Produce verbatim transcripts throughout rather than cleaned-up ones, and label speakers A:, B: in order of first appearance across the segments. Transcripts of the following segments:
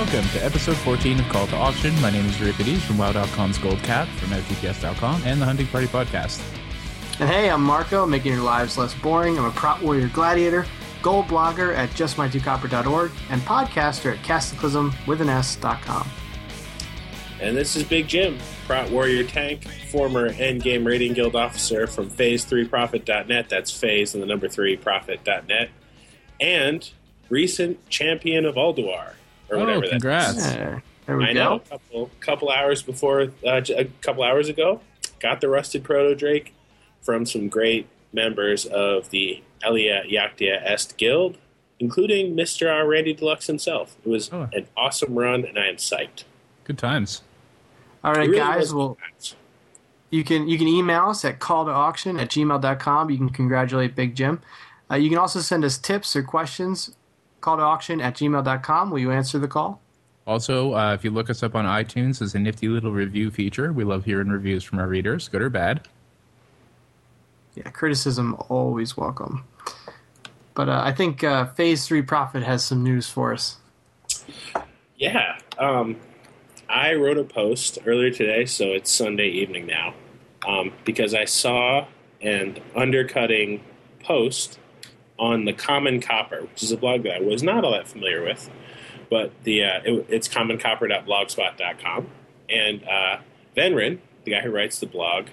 A: Welcome to episode fourteen of Call to Auction. My name is Euripides from WoW dot com's Gold Cat, from F T P S dot com, and the Hunting Party podcast.
B: And hey, I'm Marco, making your lives less boring. I'm a prop warrior gladiator, gold blogger at just my two copper dot org, and podcaster at Cataclysm with an S dot com.
C: And this is Big Jim, prop warrior tank, former Endgame Rating Guild officer from phase three profit dot net. That's phase and the number three profit dot net. And recent champion of Ulduar. Or
A: oh,
C: whatever
A: congrats.
B: That yeah, there we
C: I
B: go.
C: know, a couple, couple hours before, uh, a couple hours ago, got the Rusted Proto Drake from some great members of the Elia Yaktia Est Guild, including Mister Uh, Randy Deluxe himself. It was
A: oh.
C: an awesome run, and I am psyched.
A: Good times.
B: All right,
C: Really
B: guys. Well, you can you can email us at call to auction at gmail dot com. You can congratulate Big Jim. Uh, you can also send us tips or questions. Call to auction at gmail dot com. Will you answer the call?
A: Also, uh, if you look us up on iTunes, there's a nifty little review feature. We love hearing reviews from our readers, good or bad.
B: Yeah, criticism always welcome. But uh, I think uh, Phase three Profit has some news for us.
C: Yeah. Um, I wrote a post earlier today, so it's Sunday evening now, um, because I saw an undercutting post on the Common Copper, which is a blog that I was not all that familiar with, but the uh, it, it's common copper dot blogspot dot com. And uh, Venrin, the guy who writes the blog,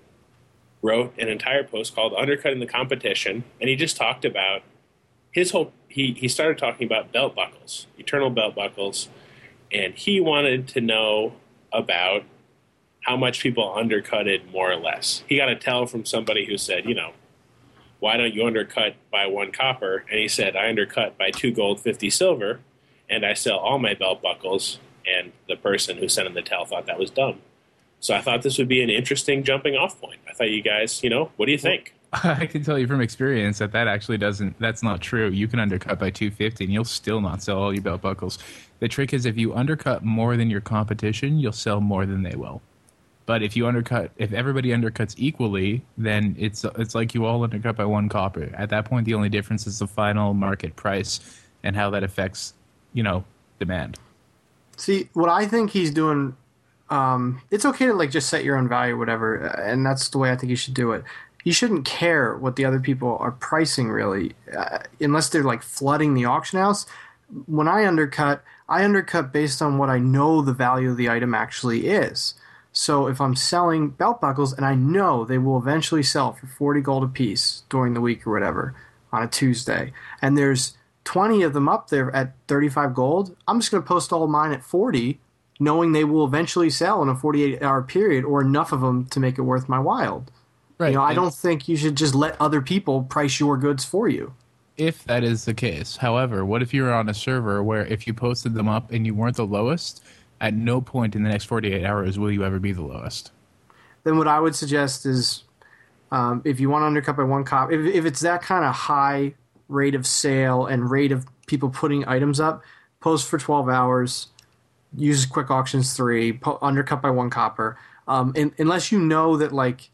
C: wrote an entire post called Undercutting the Competition, and he just talked about his whole, he, he started talking about belt buckles, eternal belt buckles, and he wanted to know about how much people undercutted more or less. He got a tell from somebody who said, you know, why don't you undercut by one copper? And he said, I undercut by two gold, fifty silver, and I sell all my belt buckles. And the person who sent him the tell thought that was dumb. So I thought this would be an interesting jumping off point. I thought you guys, you know, what do you think?
A: I can tell you from experience that that actually doesn't, that's not true. You can undercut by two fifty and you'll still not sell all your belt buckles. The trick is if you undercut more than your competition, you'll sell more than they will. But if you undercut, if everybody undercuts equally, then it's it's like you all undercut by one copper. At that point, the only difference is the final market price and how that affects, you know, demand.
B: See, what I think he's doing, um, it's okay to like just set your own value or whatever, and that's the way I think you should do it. You shouldn't care what the other people are pricing, really, uh, unless they're like flooding the auction house. When I undercut, I undercut based on what I know the value of the item actually is. So if I'm selling belt buckles and I know they will eventually sell for forty gold a piece during the week or whatever on a Tuesday, and there's twenty of them up there at thirty-five gold, I'm just going to post all mine at forty, knowing they will eventually sell in a forty-eight hour period or enough of them to make it worth my while.
A: Right.
B: You know, I don't think you should just let other people price your goods for you.
A: If that is the case. However, what if you're on a server where if you posted them up and you weren't the lowest, at no point in the next forty-eight hours will you ever be the lowest?
B: Then what I would suggest is um, if you want to undercut by one cop, if, if it's that kind of high rate of sale and rate of people putting items up, post for twelve hours, use Quick Auctions three, po- undercut by one copper. Um, and, unless you know that, like,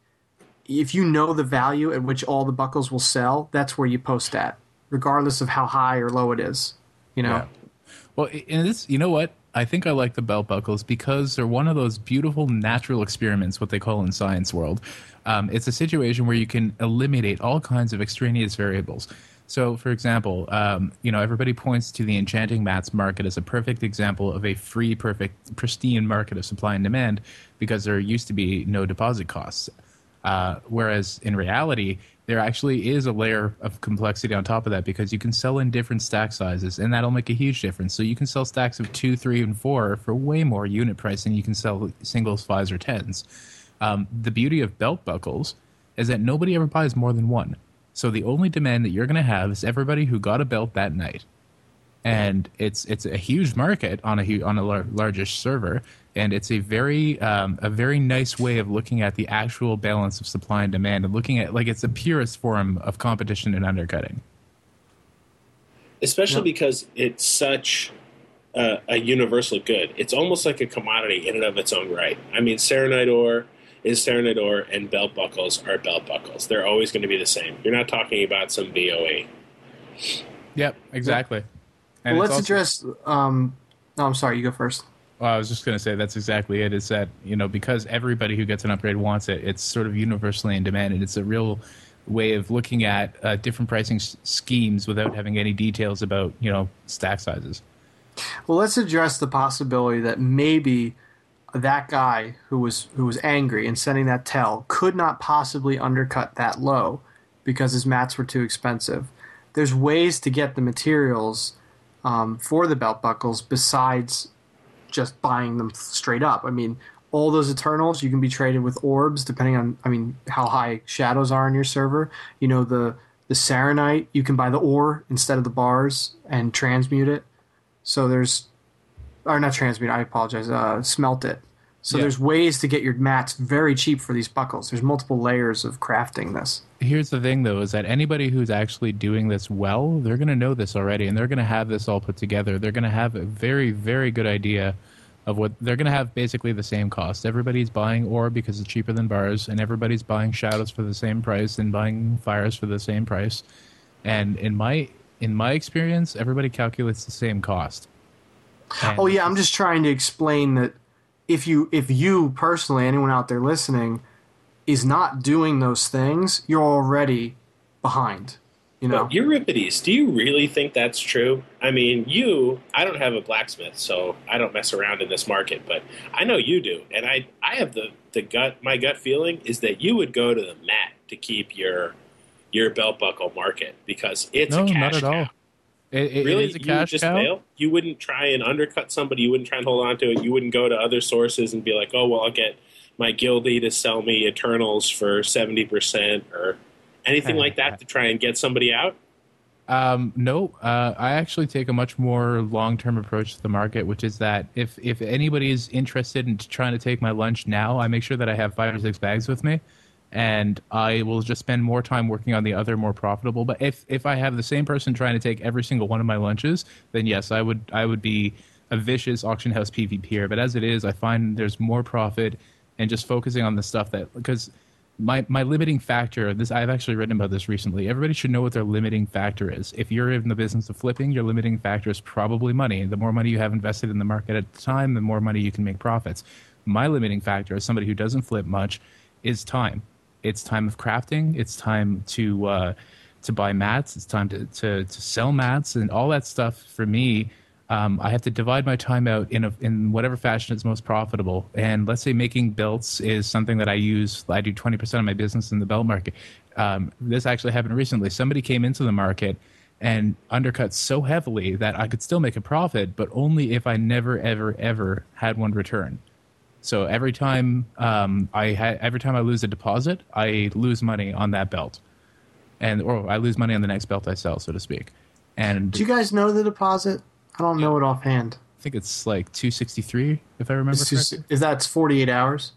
B: if you know the value at which all the buckles will sell, that's where you post at, regardless of how high or low it is. You know?
A: Yeah. Well, and this, you know what? I think I like the belt buckles because they're one of those beautiful natural experiments, what they call in science world. Um, it's a situation where you can eliminate all kinds of extraneous variables. So, for example, um, you know, everybody points to the enchanting mats market as a perfect example of a free, perfect, pristine market of supply and demand because there used to be no deposit costs. Uh, whereas in reality, there actually is a layer of complexity on top of that because you can sell in different stack sizes, and that'll make a huge difference. So you can sell stacks of two, three, and four for way more unit price than you can sell singles, fives, or tens. Um, the beauty of belt buckles is that nobody ever buys more than one. So the only demand that you're going to have is everybody who got a belt that night. And it's it's a huge market on a on a lar- largish server, and it's a very um, a very nice way of looking at the actual balance of supply and demand, and looking at like it's the purest form of competition and undercutting.
C: Especially
B: Yep.
C: because it's such a, a universal good. It's almost like a commodity in and of its own right. I mean, Serenite ore is Serenite ore, and belt buckles are belt buckles. They're always going to be the same. You're not talking about some B O E.
A: Yep, exactly. And
B: well,
A: it's
B: let's
A: also-
B: address um, No, I'm sorry. You go first.
A: Well, I was just going to say that's exactly it. Is that, you know, because everybody who gets an upgrade wants it, it's sort of universally in demand, and it's a real way of looking at uh, different pricing s- schemes without having any details about, you know, stack sizes.
B: Well, let's address the possibility that maybe that guy who was who was angry and sending that tell could not possibly undercut that low because his mats were too expensive. There's ways to get the materials um, for the belt buckles besides just buying them straight up. I mean, all those Eternals you can be traded with orbs depending on, I mean, how high shadows are in your server. You know, the the Saronite, you can buy the ore instead of the bars and transmute it. So there's, or not transmute, I apologize, uh, smelt it. So
A: Yeah.
B: there's ways to get your mats very cheap for these buckles. There's multiple layers of crafting this.
A: Here's the thing, though, is that anybody who's actually doing this well, they're going to know this already, and they're going to have this all put together. They're going to have a very, very good idea of what they're going to have. Basically the same cost. Everybody's buying ore because it's cheaper than bars, and everybody's buying shadows for the same price and buying fires for the same price. And in my in my experience, everybody calculates the same cost. And
B: Oh yeah, I'm just trying to explain that if you if you personally, anyone out there listening, is not doing those things, you're already behind. You know,
C: But Euripides, do you really think that's true? I mean, you, I don't have a blacksmith, so I don't mess around in this market, but I know you do. And I, I have the, the gut, my gut feeling is that you would go to the mat to keep your your belt buckle market because it's
A: no,
C: a cash
A: not at
C: cow.
A: all. It, it,
C: Really?
A: it is a
C: You would
A: cash
C: just
A: cow.
C: bail? You wouldn't try and undercut somebody? You wouldn't try and hold on to it? You wouldn't go to other sources and be like, oh, well, I'll get my guildie to sell me Eternals for seventy percent or anything like that to try and get somebody out?
A: Um, no, uh, I actually take a much more long-term approach to the market, which is that if if anybody is interested in trying to take my lunch now, I make sure that I have five or six bags with me, and I will just spend more time working on the other more profitable. But if if I have the same person trying to take every single one of my lunches, then yes, I would I would be a vicious auction house PvPer. But as it is, I find there's more profit and just focusing on the stuff that because. My my limiting factor, this I've actually written about this recently. Everybody should know what their limiting factor is. If you're in the business of flipping, your limiting factor is probably money. The more money you have invested in the market at the time, the more money you can make profits. My limiting factor, as somebody who doesn't flip much, is time. It's time of crafting. It's time to uh, to buy mats. It's time to, to to sell mats and all that stuff. For me, um, I have to divide my time out in a, in whatever fashion is most profitable. And let's say making belts is something that I use. I do twenty percent of my business in the belt market. Um, this actually happened recently. Somebody came into the market and undercut so heavily that I could still make a profit, but only if I never, ever, ever had one return. So every time um, I ha- every time I lose a deposit, I lose money on that belt, and or I lose money on the next belt I sell, so to speak. And
B: do you guys know the deposit? I don't know it offhand.
A: I think it's like two sixty-three, if I remember
B: It's
A: correctly.
B: just, is that's forty-eight hours?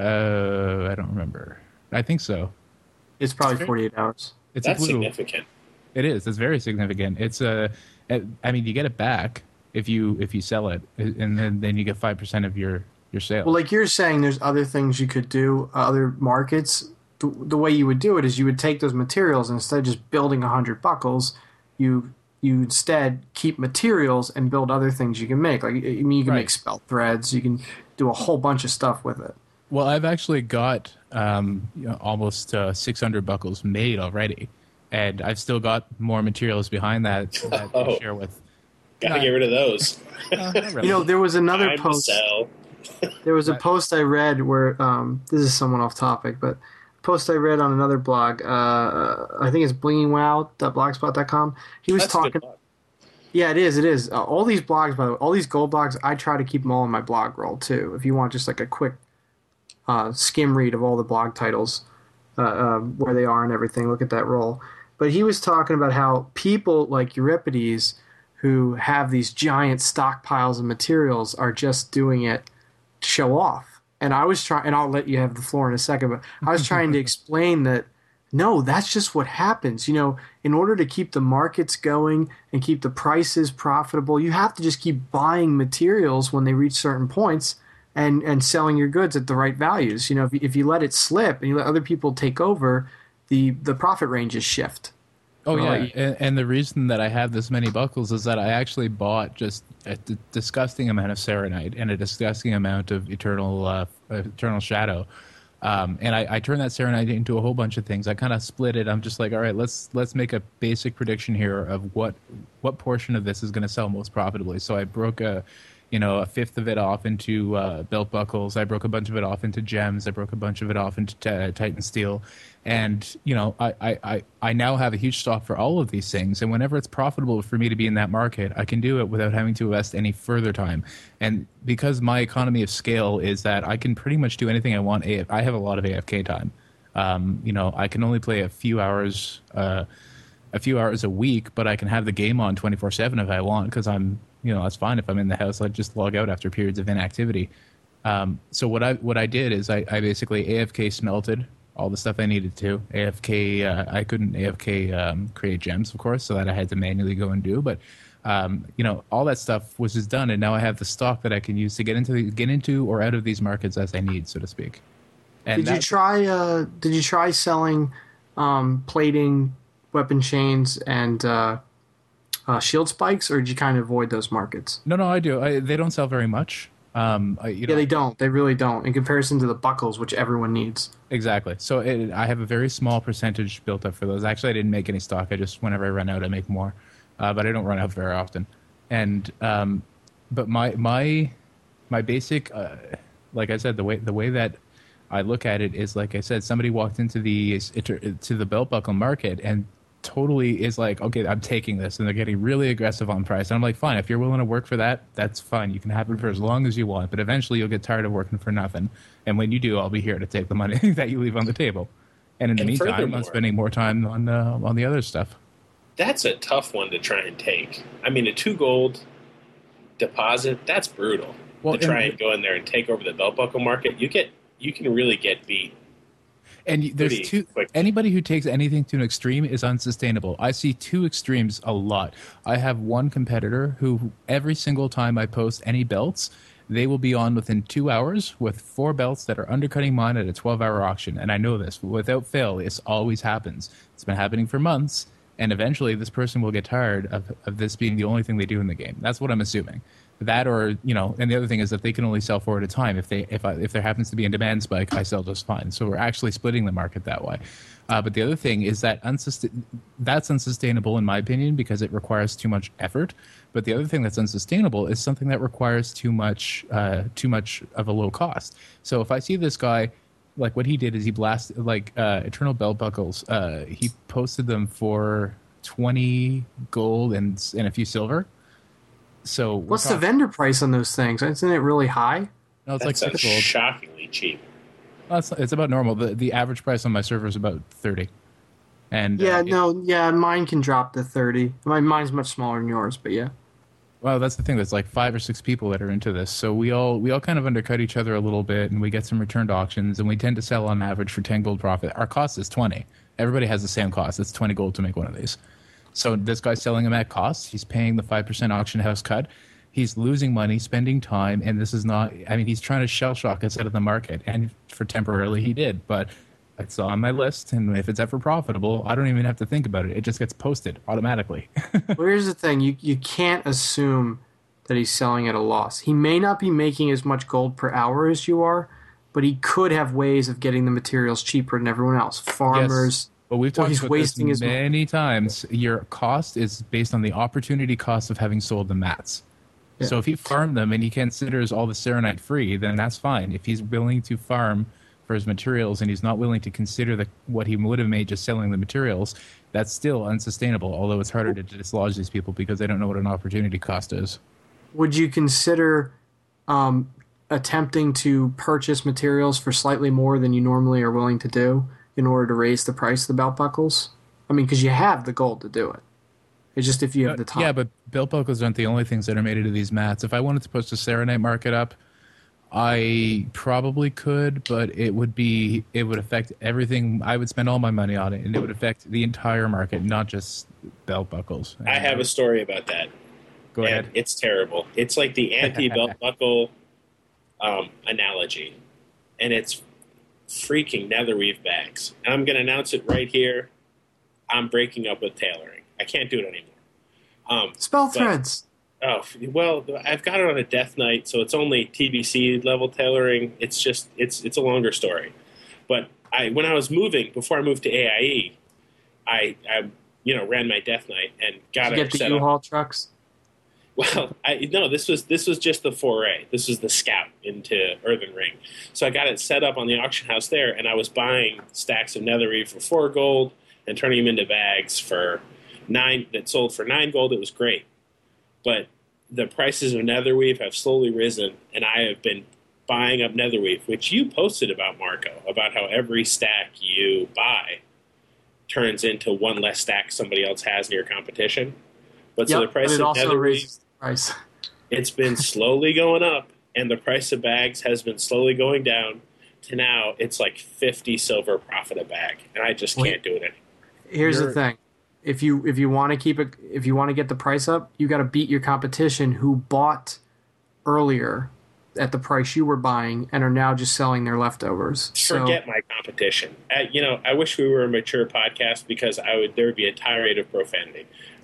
A: Uh, I don't remember. I think so.
B: It's probably forty-eight hours.
A: It's
C: That's
A: a blue.
C: significant.
A: It is. It's very significant. It's a. I mean, you get it back if you if you sell it, and then, then you get five percent of your your sale.
B: Well, like you're saying, there's other things you could do, uh, other markets. The, the way you would do it is you would take those materials and instead of just building one hundred buckles, you you instead keep materials and build other things you can make. Like I mean, you can
A: Right.
B: make spell threads. You can do a whole bunch of stuff with it.
A: Well, I've actually got um, you know, almost uh, six hundred buckles made already, and I've still got more materials behind that that I
C: Oh.
A: share with.
C: Gotta
A: Nah.
C: get rid of those.
A: Uh, not really.
B: You know, there was another
C: Time to
B: post.
C: sell.
B: There was a
A: Right.
B: post I read where um, this is somewhat off topic, but a post I read on another blog. Uh, I think it's blinging wow dot blogspot dot com. He was
C: That's
B: talking.
C: good luck.
B: Yeah, it is. It is. Uh, all these blogs, by the way, all these gold blogs, I try to keep them all in my blog roll too. If you want just like a quick uh, skim read of all the blog titles, uh, uh, where they are and everything, look at that roll. But he was talking about how people like Euripides, who have these giant stockpiles of materials, are just doing it to show off. And I was trying, and I'll let you have the floor in a second, but I was trying to explain that no, that's just what happens. You know, in order to keep the markets going and keep the prices profitable, you have to just keep buying materials when they reach certain points and, and selling your goods at the right values. You know, if you, if you let it slip and you let other people take over, the, the profit ranges shift.
A: Oh
B: I'll let
A: yeah,
B: you-
A: and, and the reason that I have this many buckles is that I actually bought just a d- disgusting amount of Serenite and a disgusting amount of Eternal uh, Eternal Shadow, um, and I, I turned that Serenite into a whole bunch of things. I kind of split it. I'm just like, all right, let's let's make a basic prediction here of what what portion of this is going to sell most profitably. So I broke a you know, a fifth of it off into uh, belt buckles. I broke a bunch of it off into gems. I broke a bunch of it off into t- Titan steel. And, you know, I, I, I, I now have a huge stock for all of these things. And whenever it's profitable for me to be in that market, I can do it without having to invest any further time. And because my economy of scale is that I can pretty much do anything I want. A F- I have a lot of A F K time. Um, you know, I can only play a few hours uh, a few hours a week, but I can have the game on twenty-four seven if I want because I'm, you know, that's fine. If I'm in the house, I just log out after periods of inactivity. Um, so what I what I did is I, I basically A F K smelted all the stuff I needed to. A F K, uh, I couldn't A F K um, create gems, of course, so that I had to manually go and do. But um, you know, all that stuff was just done, and now I have the stock that I can use to get into the, get into or out of these markets as I need, so to speak. And
B: Did you
A: that-
B: try? Uh, did you try selling um, plating, weapon chains, and uh, uh, shield spikes, or did you kind of avoid those markets?
A: No, no, I do. I, they don't sell very much. Um, I, you know,
B: Yeah, they don't. They really don't. In comparison to the buckles, which everyone needs.
A: Exactly. So it, I have a very small percentage built up for those. Actually, I didn't make any stock. I just whenever I run out, I make more, uh, but I don't run out very often. And um, but my my my basic, uh, like I said, the way the way that I look at it is like I said, somebody walked into the to the belt buckle market and totally is like, okay, I'm taking this, and they're getting really aggressive on price. And I'm like, fine, if you're willing to work for that, that's fine. You can have it for as long as you want, but eventually you'll get tired of working for nothing. And when you do, I'll be here to take the money that you leave on the table. And in the
C: And
A: meantime,
C: furthermore-
A: I'm spending more time on uh, on the other stuff.
C: That's a tough one to try and take. I mean, a two gold deposit, that's brutal.
A: Well,
C: to try
A: and-
C: and go in there and take over the belt buckle market, you get you can really get beat.
A: And y- there's
C: Pretty
A: two.
C: quickly.
A: Anybody who takes anything to an extreme is unsustainable. I see two extremes a lot. I have one competitor who every single time I post any belts, they will be on within two hours with four belts that are undercutting mine at a twelve-hour auction. And I know this without fail. This always happens. It's been happening for months, and eventually this person will get tired of, of this being the only thing they do in the game. That's what I'm assuming. That, or you know, and the other thing is that they can only sell four at a time. If they if I, if there happens to be a demand spike, I sell just fine. So we're actually splitting the market that way. Uh, but the other thing is that unsustain- that's unsustainable in my opinion because it requires too much effort. But the other thing that's unsustainable is something that requires too much uh, too much of a low cost. So if I see this guy, like what he did is he blasted like uh, Eternal Belt Buckles. Uh, he posted them for twenty gold and and a few silver. So we're
B: What's the
A: talking-
B: vendor price on those things? Isn't it really high?
A: No, it's
C: That
A: like
C: sounds
A: six gold.
C: shockingly cheap.
A: No, it's, it's about normal. The the average price on my server is about thirty. And
B: Yeah,
A: uh, it-
B: no, yeah, mine can drop to thirty. My mine's much smaller than yours, but yeah.
A: well, that's the thing. There's like five or six people that are into this, so we all we all kind of undercut each other a little bit, and we get some returned auctions, and we tend to sell on average for ten gold profit. Our cost is twenty. Everybody has the same cost. It's twenty gold to make one of these. So this guy's selling them at cost. He's paying the five percent auction house cut. He's losing money, spending time, and this is not. I mean, he's trying to shell shock us out of the market, and for temporarily he did, but. It's on my list, and if it's ever profitable, I don't even have to think about it. It just gets posted automatically.
B: Well, here's the thing: you you can't assume that he's selling at a loss. He may not be making as much gold per hour as you are, but he could have ways of getting the materials cheaper than everyone else. Farmers.
A: But we've
B: Or
A: talked
B: he's
A: about
B: wasting
A: this
B: his money.
A: many times. Your cost is based on the opportunity cost of having sold the mats.
B: Yeah.
A: So if he farmed them and he considers all the Serenite free, then that's fine. If he's willing to farm for his materials and he's not willing to consider the, what he would have made just selling the materials, that's still unsustainable, although it's harder to dislodge these people because they don't know what an opportunity cost is.
B: Would you consider um, attempting to purchase materials for slightly more than you normally are willing to do in order to raise the price of the belt buckles? I mean, because you have the gold to do it. It's just if you have the time.
A: Yeah, but belt buckles aren't the only things that are made into these mats. If I wanted to push the Serenite market up, I probably could, but it would be it would affect everything. I would spend all my money on it, and it would affect the entire market, not just belt buckles.
C: I have a story about that.
A: Go
C: and
A: ahead.
C: it's terrible. It's like the anti-belt buckle um, analogy, and it's freaking netherweave bags. And I'm going to announce it right here. I'm breaking up with tailoring. I can't do it anymore. Um,
B: Spell
C: but-
B: threads.
C: Oh, well, I've got it on a Death Knight, so it's only T B C level tailoring. It's just, it's it's a longer story. But I, when I was moving, before I moved to A I E, I, I you know, ran my Death Knight and got
B: Did you
C: it
B: get the
C: set up.
B: U-Haul trucks?
C: Well, I, no, this was this was just the foray. This was the scout into Earthen Ring. So I got it set up on the auction house there, and I was buying stacks of Netherweave for four gold and turning them into bags for nine that sold for nine gold. It was great. But the prices of Netherweave have slowly risen, and I have been buying up Netherweave, which you posted about, Marco, about how every stack you buy turns into one less stack somebody else has in your competition. But so
B: Yep,
C: the price
B: but it
C: of
B: also
C: Netherweave,
B: raises the price.
C: it's been slowly going up, and the price of bags has been slowly going down to now it's like fifty silver profit a bag, and I just
B: Wait.
C: can't do it anymore.
B: Here's
A: You're-
B: the thing: if you if you want to keep it, if you want to get the price up, you got to beat your competition who bought earlier at the price you were buying and are now just selling their leftovers. So
C: Forget my competition. Uh, you know, I wish we were a mature podcast because I would there would be a tirade of profanity.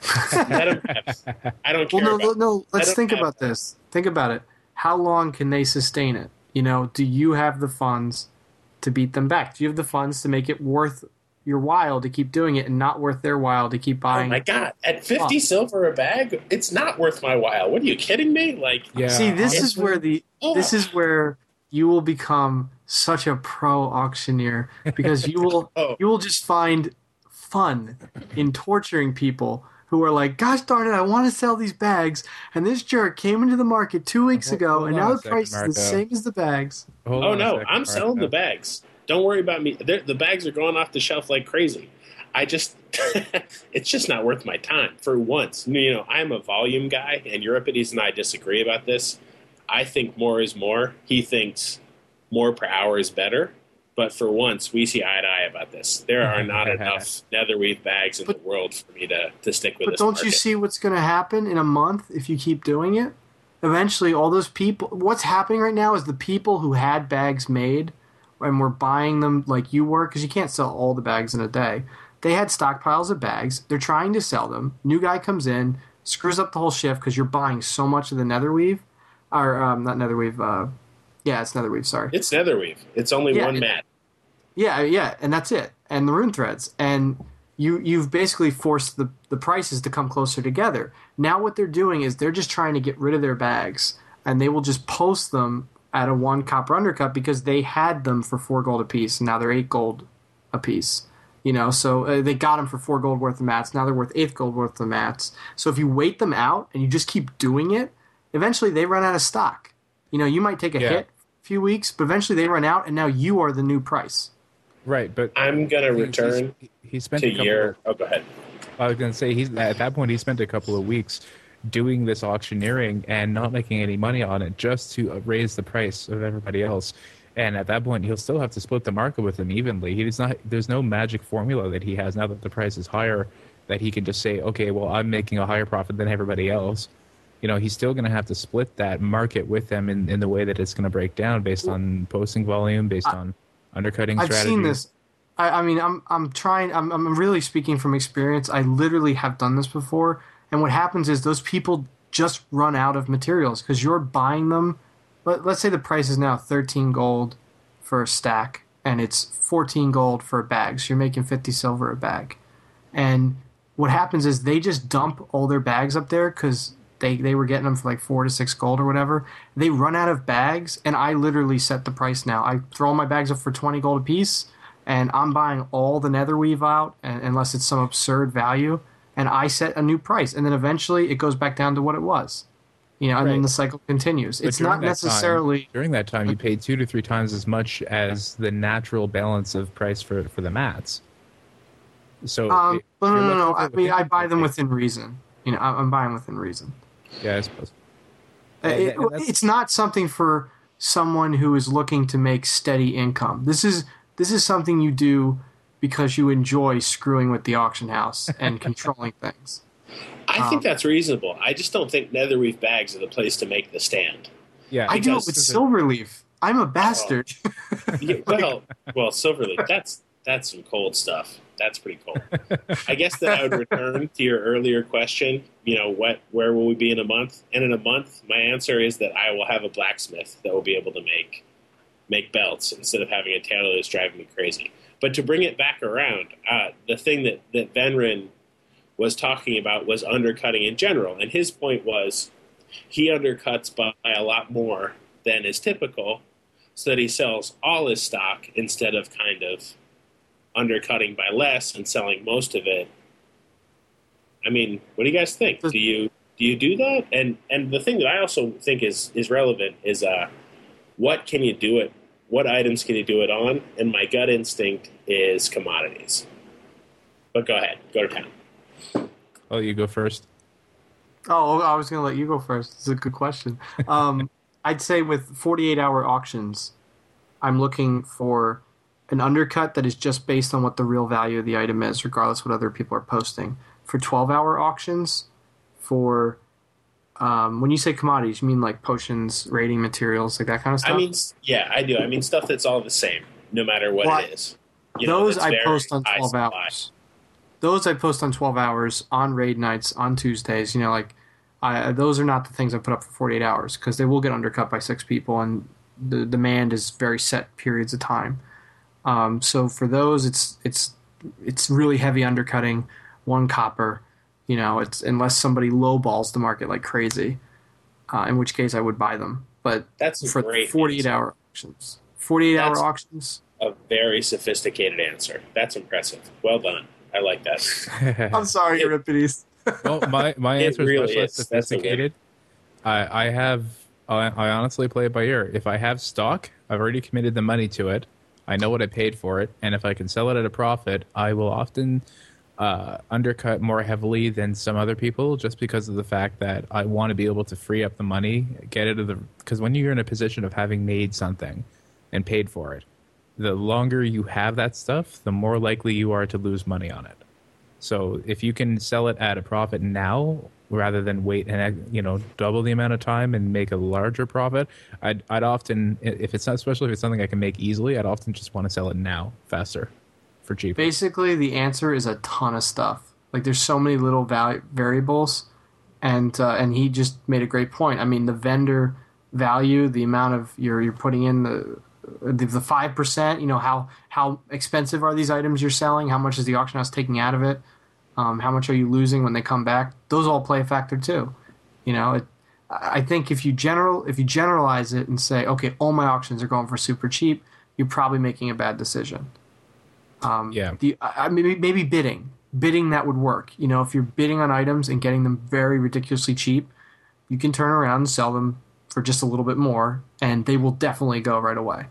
C: Let 'em have- I don't care.
B: well, no,
C: about,
B: no. Let's
C: don't
B: think
C: have-
B: about this. Think about it. How long can they sustain it? You know, do you have the funds to beat them back? Do you have the funds to make it worth your while to keep doing it and not worth their while to keep
C: Oh
B: buying?
C: my god! At fifty silver a bag, it's not worth my while. What are you kidding me? Like,
A: Yeah,
B: See, this is
A: honestly,
B: where the
C: Oh.
B: this is where you will become such a pro auctioneer because you will
C: Oh.
B: you will just find fun in torturing people who are like, gosh darn it, I want to sell these bags, and this jerk came into the market two weeks
A: Hold-
B: ago,
A: hold
B: and
A: on
B: now
A: a
B: the
A: second,
B: price is
A: Marco.
B: the same as the bags.
A: hold
C: oh
A: on a
C: no,
A: second,
C: I'm selling the
A: Marco.
C: bags. Don't worry about me. They're, the bags are going off the shelf like crazy. I just, it's just not worth my time for once. You know, I'm a volume guy, and Euripides and I disagree about this. I think more is more. He thinks more per hour is better. But for once, we see eye to eye about this. There are not enough Netherweave bags in
B: But-
C: the world for me to, to stick with
B: But
C: this
B: don't
C: market.
B: you see what's going to happen in a month if you keep doing it? Eventually, all those people. What's happening right now is the people who had bags made and were buying them like you were, because you can't sell all the bags in a day. They had stockpiles of bags. They're trying to sell them. New guy comes in, screws up the whole shift because you're buying so much of the Netherweave, or um, not Netherweave. Uh, yeah, it's Netherweave. Sorry.
C: It's Netherweave. It's only
B: Yeah,
C: one
B: it-
C: mat.
B: Yeah, yeah, and that's it. And the rune threads. And you you've basically forced the, the prices to come closer together. Now what they're doing is they're just trying to get rid of their bags, and they will just post them at a one copper undercut because they had them for four gold apiece, and now they're eight gold apiece. You know, so uh, they got them for four gold worth of mats. Now they're worth eight gold worth of mats. So if you wait them out and you just keep doing it, eventually they run out of stock. You know, you might take a
A: Yeah.
B: hit a few weeks, but eventually they run out, and now you are the new price.
A: Right, but
C: I'm going to
A: he's-
C: return
A: he's- he spent
C: to
A: a couple
C: your...
A: of-
C: Oh, go ahead.
A: I was going to say he's at that point he spent a couple of weeks doing this auctioneering and not making any money on it just to uh, raise the price of everybody else. And at that point, he'll still have to split the market with them evenly. He does not. There's no magic formula that he has now that the price is higher that he can just say, okay, well, I'm making a higher profit than everybody else. You know, he's still going to have to split that market with them in, in the way that it's going to break down based on posting volume, based on undercutting
B: I've
A: strategies.
B: seen this. I, I mean, I'm I'm trying. I'm I'm really speaking from experience. I literally have done this before, and what happens is those people just run out of materials because you're buying them. Let, let's say the price is now thirteen gold for a stack, and it's fourteen gold for a bag. So you're making fifty silver a bag, and what happens is they just dump all their bags up there because they they were getting them for like four to six gold or whatever. They run out of bags, and I literally set the price now. I throw my bags up for twenty gold a piece. And I'm buying all the Netherweave out, and, unless it's some absurd value, and I set a new price, and then eventually it goes back down to what it was, you know, and then
A: Right.
B: the cycle continues.
A: But
B: It's
A: during
B: not
A: that
B: necessarily
A: time, during that time you paid two to three times as much as the natural balance of price for for the mats. So
B: um,
A: if
B: no, no,
A: you're
B: no,
A: left
B: no.
A: over
B: I
A: with
B: mean, I
A: fifty,
B: buy them
A: okay.
B: within reason. You know, I'm I'm buying within reason.
A: Yeah, I suppose.
B: Uh,
A: And-
B: it-
A: and that's-
B: it's not something for someone who is looking to make steady income. This is this is something you do because you enjoy screwing with the auction house and controlling things.
C: I
B: Um,
C: think that's reasonable. I just don't think Netherweave bags are the place to make the stand.
A: Yeah,
B: I do it
C: Because-
B: with Silverleaf. I'm a bastard.
C: Yeah, well, well, Silverleaf, that's that's some cold stuff. That's pretty cool. I guess that I would return to your earlier question, you know, what, where will we be in a month? And in a month, my answer is that I will have a blacksmith that will be able to make make belts instead of having a tailor that's driving me crazy. But to bring it back around, uh, the thing that, that Venrin was talking about was undercutting in general. And his point was he undercuts by a lot more than is typical so that he sells all his stock instead of kind of undercutting by less and selling most of it. I mean, what do you guys think? Do you do you do that? And and the thing that I also think is is relevant is uh, what can you do it? What items can you do it on? And my gut instinct is commodities. But go ahead, go to town.
A: Oh, you go first.
B: Oh, I was going to let you go first. It's a good question. Um, I'd say with forty-eight hour auctions, I'm looking for an undercut that is just based on what the real value of the item is, regardless of what other people are posting. For twelve hour auctions, for um, when you say commodities, you mean like potions, rating materials, like that kind of stuff?
C: I mean, yeah, I do. I mean stuff that's all the same, no matter what
B: well,
C: it is. You
B: those
C: know,
B: I post on twelve hours. Those I post on twelve hours, on raid nights, on Tuesdays. You know, like I, those are not the things I put up for forty-eight hours because they will get undercut by six people, and the demand is very set periods of time. Um, so for those, it's it's it's really heavy undercutting, one copper. You know, it's unless somebody lowballs the market like crazy, uh, in which case I would buy them. But
C: that's a
B: for
C: great
B: forty-eight hour auctions, forty-eight
C: that's
B: hour auctions.
C: A very sophisticated answer. That's impressive. Well done. I like that.
B: I'm sorry, Euripides.
A: Well, my my answer is
C: really
A: much less
C: is.
A: sophisticated. I I have I, I honestly play it by ear. If I have stock, I've already committed the money to it. I know what I paid for it, and if I can sell it at a profit, I will often uh, undercut more heavily than some other people, just because of the fact that I want to be able to free up the money, get it of the. Because when you're in a position of having made something and paid for it, the longer you have that stuff, the more likely you are to lose money on it. So if you can sell it at a profit now, rather than wait and you know double the amount of time and make a larger profit, I'd I'd often, if it's not, especially if it's something I can make easily, I'd often just want to sell it now, faster, for cheaper.
B: Basically, the answer is a ton of stuff. Like there's so many little val- variables, and uh, and he just made a great point. I mean, the vendor value, the amount of you're you're putting in the the five percent. You know how how expensive are these items you're selling? How much is the auction house taking out of it? Um, how much are you losing when they come back? Those all play a factor too. You know, it, I think if you general if you generalize it and say, okay, all my auctions are going for super cheap, you're probably making a bad decision. Um,
A: yeah.
B: The I, maybe maybe bidding bidding that would work. You know, if you're bidding on items and getting them very ridiculously cheap, you can turn around and sell them for just a little bit more, and they will definitely go right away.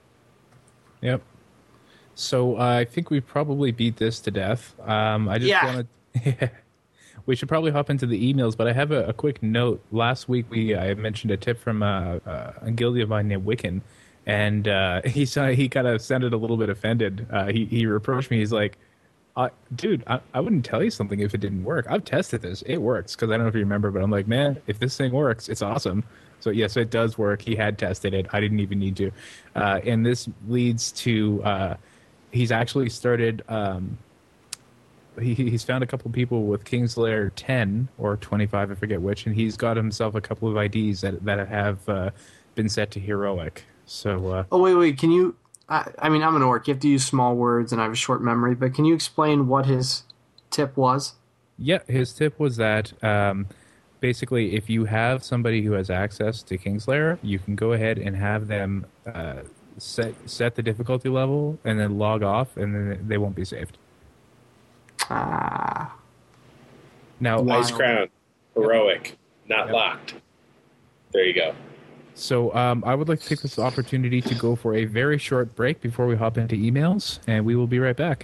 A: Yep. So uh, I think we probably beat this to death. Um, I just
B: Yeah.
A: want to. We should probably hop into the emails, but I have a, a quick note. Last week, we I mentioned a tip from uh, uh, a guildie of mine named Wiccan, and uh, he saw, he kind of sounded a little bit offended. Uh, he he reproached me. He's like, uh, "Dude, I, I wouldn't tell you something if it didn't work. I've tested this. It works." Because I don't know if you remember, but I'm like, "Man, if this thing works, it's awesome." So yes, it does work. He had tested it. I didn't even need to, uh, and this leads to. Uh, He's actually started. Um, he, he's found a couple people with Kingslayer ten or twenty-five, I forget which, and he's got himself a couple of I Ds that that have uh, been set to heroic. So. Uh,
B: oh wait, wait. Can you? I, I mean, I'm an orc. You have to use small words, and I have a short memory. But can you explain what his tip was?
A: Yeah, his tip was that um, basically, if you have somebody who has access to Kingslayer, you can go ahead and have them. Uh, Set set the difficulty level and then log off, and then they won't be saved.
B: Ah.
A: Now,
C: Ice Crown, heroic, not
A: Yep.
C: locked. There you go.
A: So um, I would like to take this opportunity to go for a very short break before we hop into emails, and we will be right back.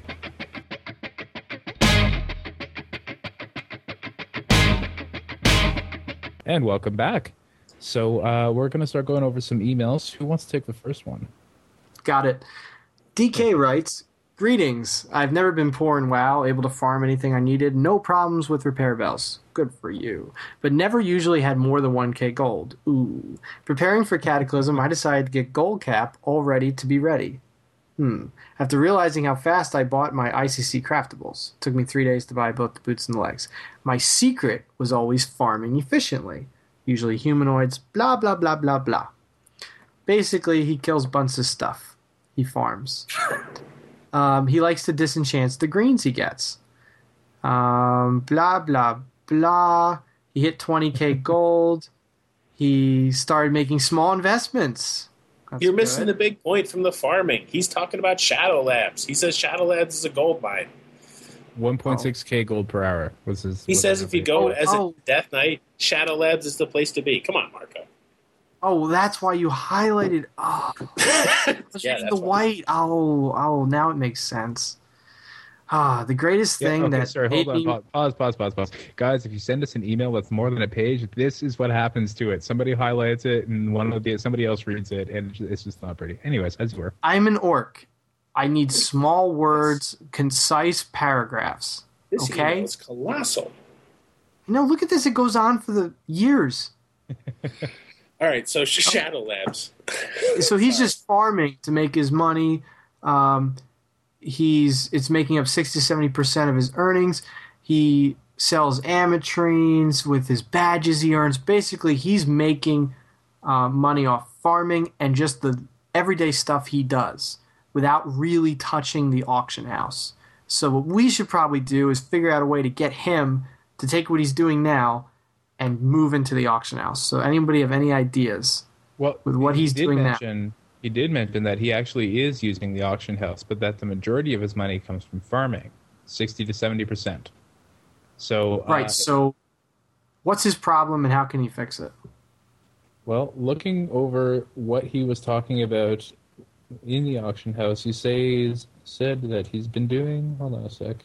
A: And welcome back. So uh, we're going to start going over some emails. Who wants to take the first one?
B: Got it. D K writes, greetings. I've never been poor in WoW, able to farm anything I needed, no problems with repair bells. Good for you. But never usually had more than one K gold. Ooh. Preparing for Cataclysm, I decided to get gold cap all ready to be ready. Hmm. After realizing how fast I bought my I C C craftables, it took me three days to buy both the boots and the legs. My secret was always farming efficiently, usually humanoids, blah, blah, blah, blah, blah. Basically, he kills bunches of stuff. He farms. Um, he likes to disenchant the greens he gets. Um, blah, blah, blah. He hit twenty k gold. He started making small investments. That's
C: You're missing
B: good.
C: the big point from the farming. He's talking about Shadow Labs. He says Shadow Labs is a gold mine.
A: one point six k gold per hour was his.
C: He
A: was
C: says
A: his
C: if you
A: rate.
C: go
B: Oh,
C: as
B: oh.
C: a Death Knight, Shadow Labs is the place to be. Come on, Marco.
B: Oh, that's why you highlighted. Oh, I was
C: Yeah,
B: reading
C: that's
B: the
C: why.
B: white. Oh, oh, now it makes sense. Ah, the greatest
A: Yeah,
B: thing
A: okay,
B: that
A: sorry,
B: made
A: hold on.
B: me.
A: Pause, pause, pause, pause, pause. Guys, if you send us an email that's more than a page, this is what happens to it. Somebody highlights it, and one of the somebody else reads it, and it's just not pretty. Anyways, as you were.
B: I'm an orc. I need small words, concise paragraphs.
C: This
B: Okay?
C: email is colossal.
B: No, look at this. It goes on for the years.
C: All right, so Sh- Shadow Labs.
B: So he's just farming to make his money. Um, he's it's making up sixty to seventy percent of his earnings. He sells ametrines with his badges he earns. Basically, he's making uh, money off farming and just the everyday stuff he does without really touching the auction house. So what we should probably do is figure out a way to get him to take what he's doing now and move into the auction house. So anybody have any ideas?
A: Well,
B: With what
A: he
B: he's
A: did
B: doing now.
A: mention, He did mention that he actually is using the auction house, but that the majority of his money comes from farming, sixty to seventy percent. So
B: Right.
A: uh,
B: So what's his problem and how can he fix it?
A: Well, looking over what he was talking about in the auction house, he says said that he's been doing. Hold on a sec.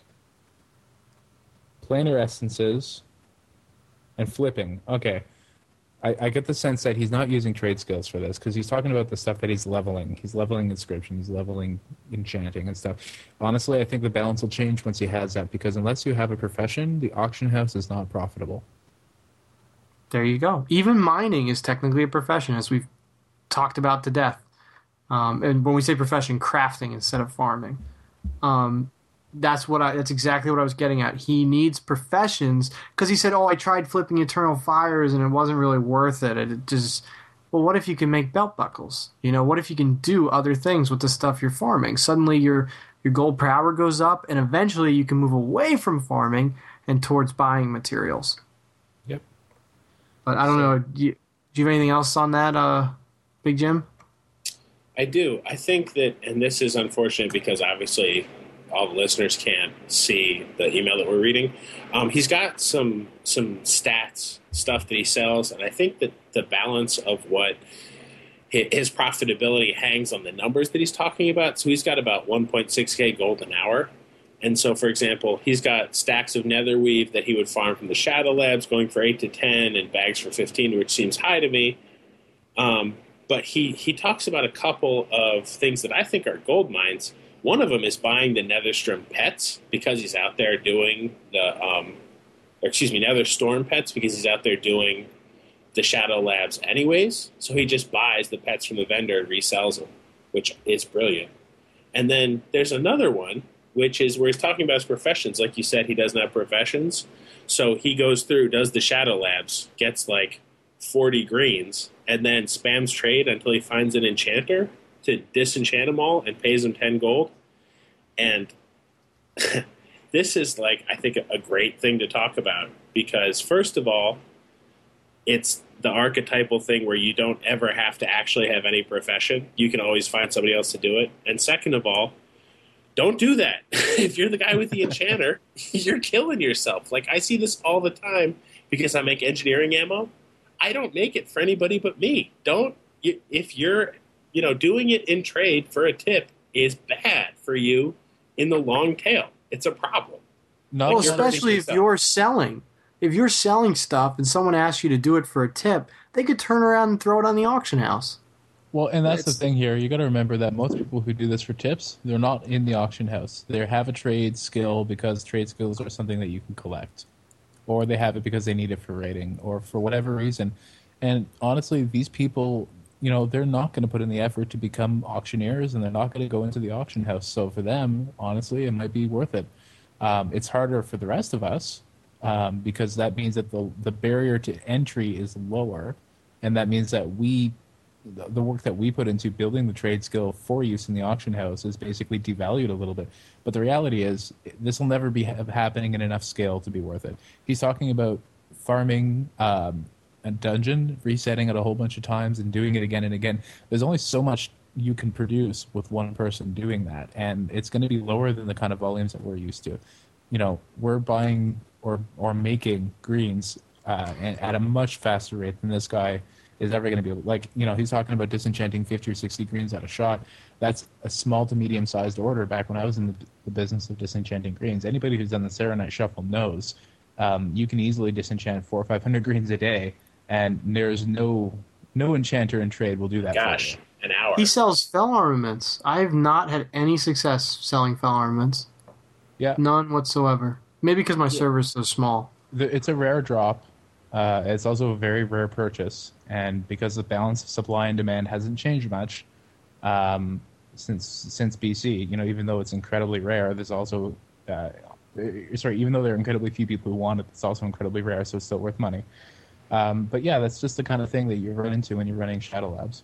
A: Planar essences and flipping. Okay, I, I get the sense that he's not using trade skills for this because he's talking about the stuff that he's leveling. He's leveling inscription. He's leveling enchanting and stuff. Honestly, I think the balance will change once he has that because unless you have a profession, the auction house is not profitable.
B: There you go. Even mining is technically a profession, as we've talked about to death. Um, and when we say profession, crafting instead of farming. Um, that's what I. That's exactly what I was getting at. He needs professions because he said, "Oh, I tried flipping Eternal Fires and it wasn't really worth it." It just. Well, what if you can make belt buckles? You know, what if you can do other things with the stuff you're farming? Suddenly, your your gold per hour goes up, and eventually, you can move away from farming and towards buying materials.
A: Yep.
B: But I don't
C: So-
B: know. Do you, do you have anything else on that, uh, Big Jim?
C: I do. I think that, and this is unfortunate because obviously all the listeners can't see the email that we're reading. Um, he's got some some stats, stuff that he sells, and I think that the balance of what hi- his profitability hangs on the numbers that he's talking about. So he's got about one point six K gold an hour. And so, for example, he's got stacks of netherweave that he would farm from the Shadow Labs going for eight to ten and bags for fifteen, which seems high to me. Um, but he, he talks about a couple of things that I think are gold mines. One of them is buying the Netherstrom pets because he's out there doing the, um, or excuse me, Netherstorm pets because he's out there doing the Shadow Labs anyways. So he just buys the pets from the vendor and resells them, which is brilliant. And then there's another one, which is where he's talking about his professions. Like you said, he doesn't have professions. So he goes through, does the Shadow Labs, gets like forty greens, and then spams trade until he finds an enchanter to disenchant them all and pays them ten gold. And this is like, I think, a great thing to talk about because, first of all, it's the archetypal thing where you don't ever have to actually have any profession. You can always find somebody else to do it. And second of all, don't do that. If you're the guy with the enchanter, you're killing yourself. Like, I see this all the time because I make engineering ammo. I don't make it for anybody but me. Don't, you, if you're, you know, doing it in trade for a tip is bad for you in the long tail. It's a problem.
A: Not
B: Well,
C: you're
A: just-
B: especially if
C: yourself.
B: you're selling. If you're selling stuff and someone asks you to do it for a tip, they could turn around and throw it on the auction house.
A: Well, and that's
C: It's-
A: the thing here. You got to remember that most people who do this for tips, they're not in the auction house. They have a trade skill because trade skills are something that you can collect, or they have it because they need it for rating, or for whatever reason. And honestly, these people you know, they're not going to put in the effort to become auctioneers, and they're not going to go into the auction house. So for them, honestly, it might be worth it. Um, it's harder for the rest of us um, because that means that the the barrier to entry is lower, and that means that we, the, the work that we put into building the trade skill for use in the auction house is basically devalued a little bit. But the reality is, this will never be ha- happening in enough scale to be worth it. He's talking about farming um, a dungeon, resetting it a whole bunch of times, and doing it again and again. There's only so much you can produce with one person doing that, and it's going to be lower than the kind of volumes that we're used to. You know, we're buying or or making greens uh, at a much faster rate than this guy is ever going to be able. Like, you know, he's talking about disenchanting fifty or sixty greens at a shot. That's a small to medium sized order. Back when I was in the, the business of disenchanting greens, anybody who's done the Serenite Shuffle knows um, you can easily disenchant four or five hundred greens a day, and there's no no enchanter in trade will do that.
C: Gosh,
A: for you.
C: An hour.
B: He sells fell armaments. I have not had any success selling fell armaments.
A: Yeah,
B: none whatsoever. Maybe because my yeah. server is so small.
A: It's a rare drop. Uh, it's also a very rare purchase, and because the balance of supply and demand hasn't changed much um, since since B C, you know, even though it's incredibly rare, there's also uh, sorry, even though there are incredibly few people who want it, it's also incredibly rare, so it's still worth money. Um, but yeah, that's just the kind of thing that you run into when you're running Shadow Labs.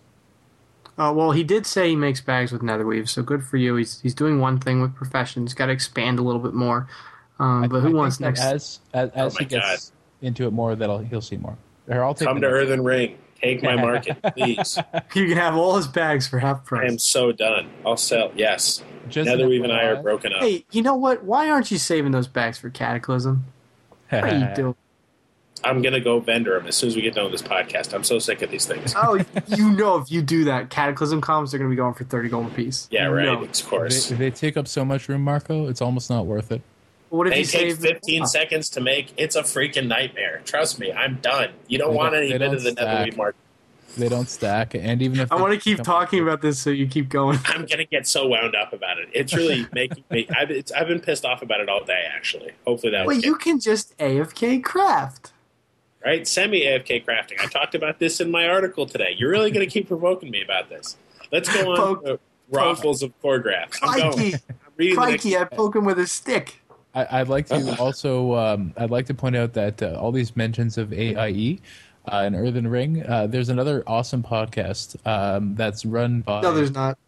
B: Uh, well, he did say he makes bags with Netherweave, so good for you. He's he's doing one thing with Profession. He's got to expand a little bit more. Um, but
A: I,
B: who
A: I
B: wants next?
A: As as, as
C: oh
A: he gets
C: God.
A: into it more, that'll he'll see more. Or I'll take
C: Come to Earthen Ring. Take my market, please.
B: You can have all his bags for half price.
C: I am so done. I'll sell. Yes.
A: Just
C: Netherweave and I are broken up.
B: Hey, you know what? Why aren't you saving those bags for Cataclysm? What are you doing?
C: I'm going to go vendor them as soon as we get done with this podcast. I'm so sick of these things.
B: Oh, you know if you do that, Cataclysm comms are going to be going for thirty gold a piece.
C: Yeah, right,
B: no.
C: of course.
A: They, they take up so much room, Marco, it's almost not worth it.
B: What if
C: they
B: you
C: take
B: save
C: fifteen
B: oh.
C: seconds to make. It's a freaking nightmare. Trust me, I'm done. You don't
A: they
C: want
A: don't,
C: any bit of the Netherweave market.
A: They don't stack, and even if
B: I want to keep talking about this, so you keep going.
C: I'm gonna get so wound up about it. It's really making me. I've, it's, I've been pissed off about it all day. Actually, hopefully that.
B: Well, you can just A F K craft.
C: Right, semi-A F K crafting. I talked about this in my article today. You're really going to keep provoking me about this. Let's go on
B: Poke,
C: to Raffles of Core Graphs. I'm
B: Crikey,
C: going. I'm reading
B: Crikey, I poke him with a stick.
A: I, I'd like to also, um, I'd like to point out that uh, all these mentions of A I E uh, and Earthen Ring, uh, there's another awesome podcast um, that's run by...
B: No, there's not.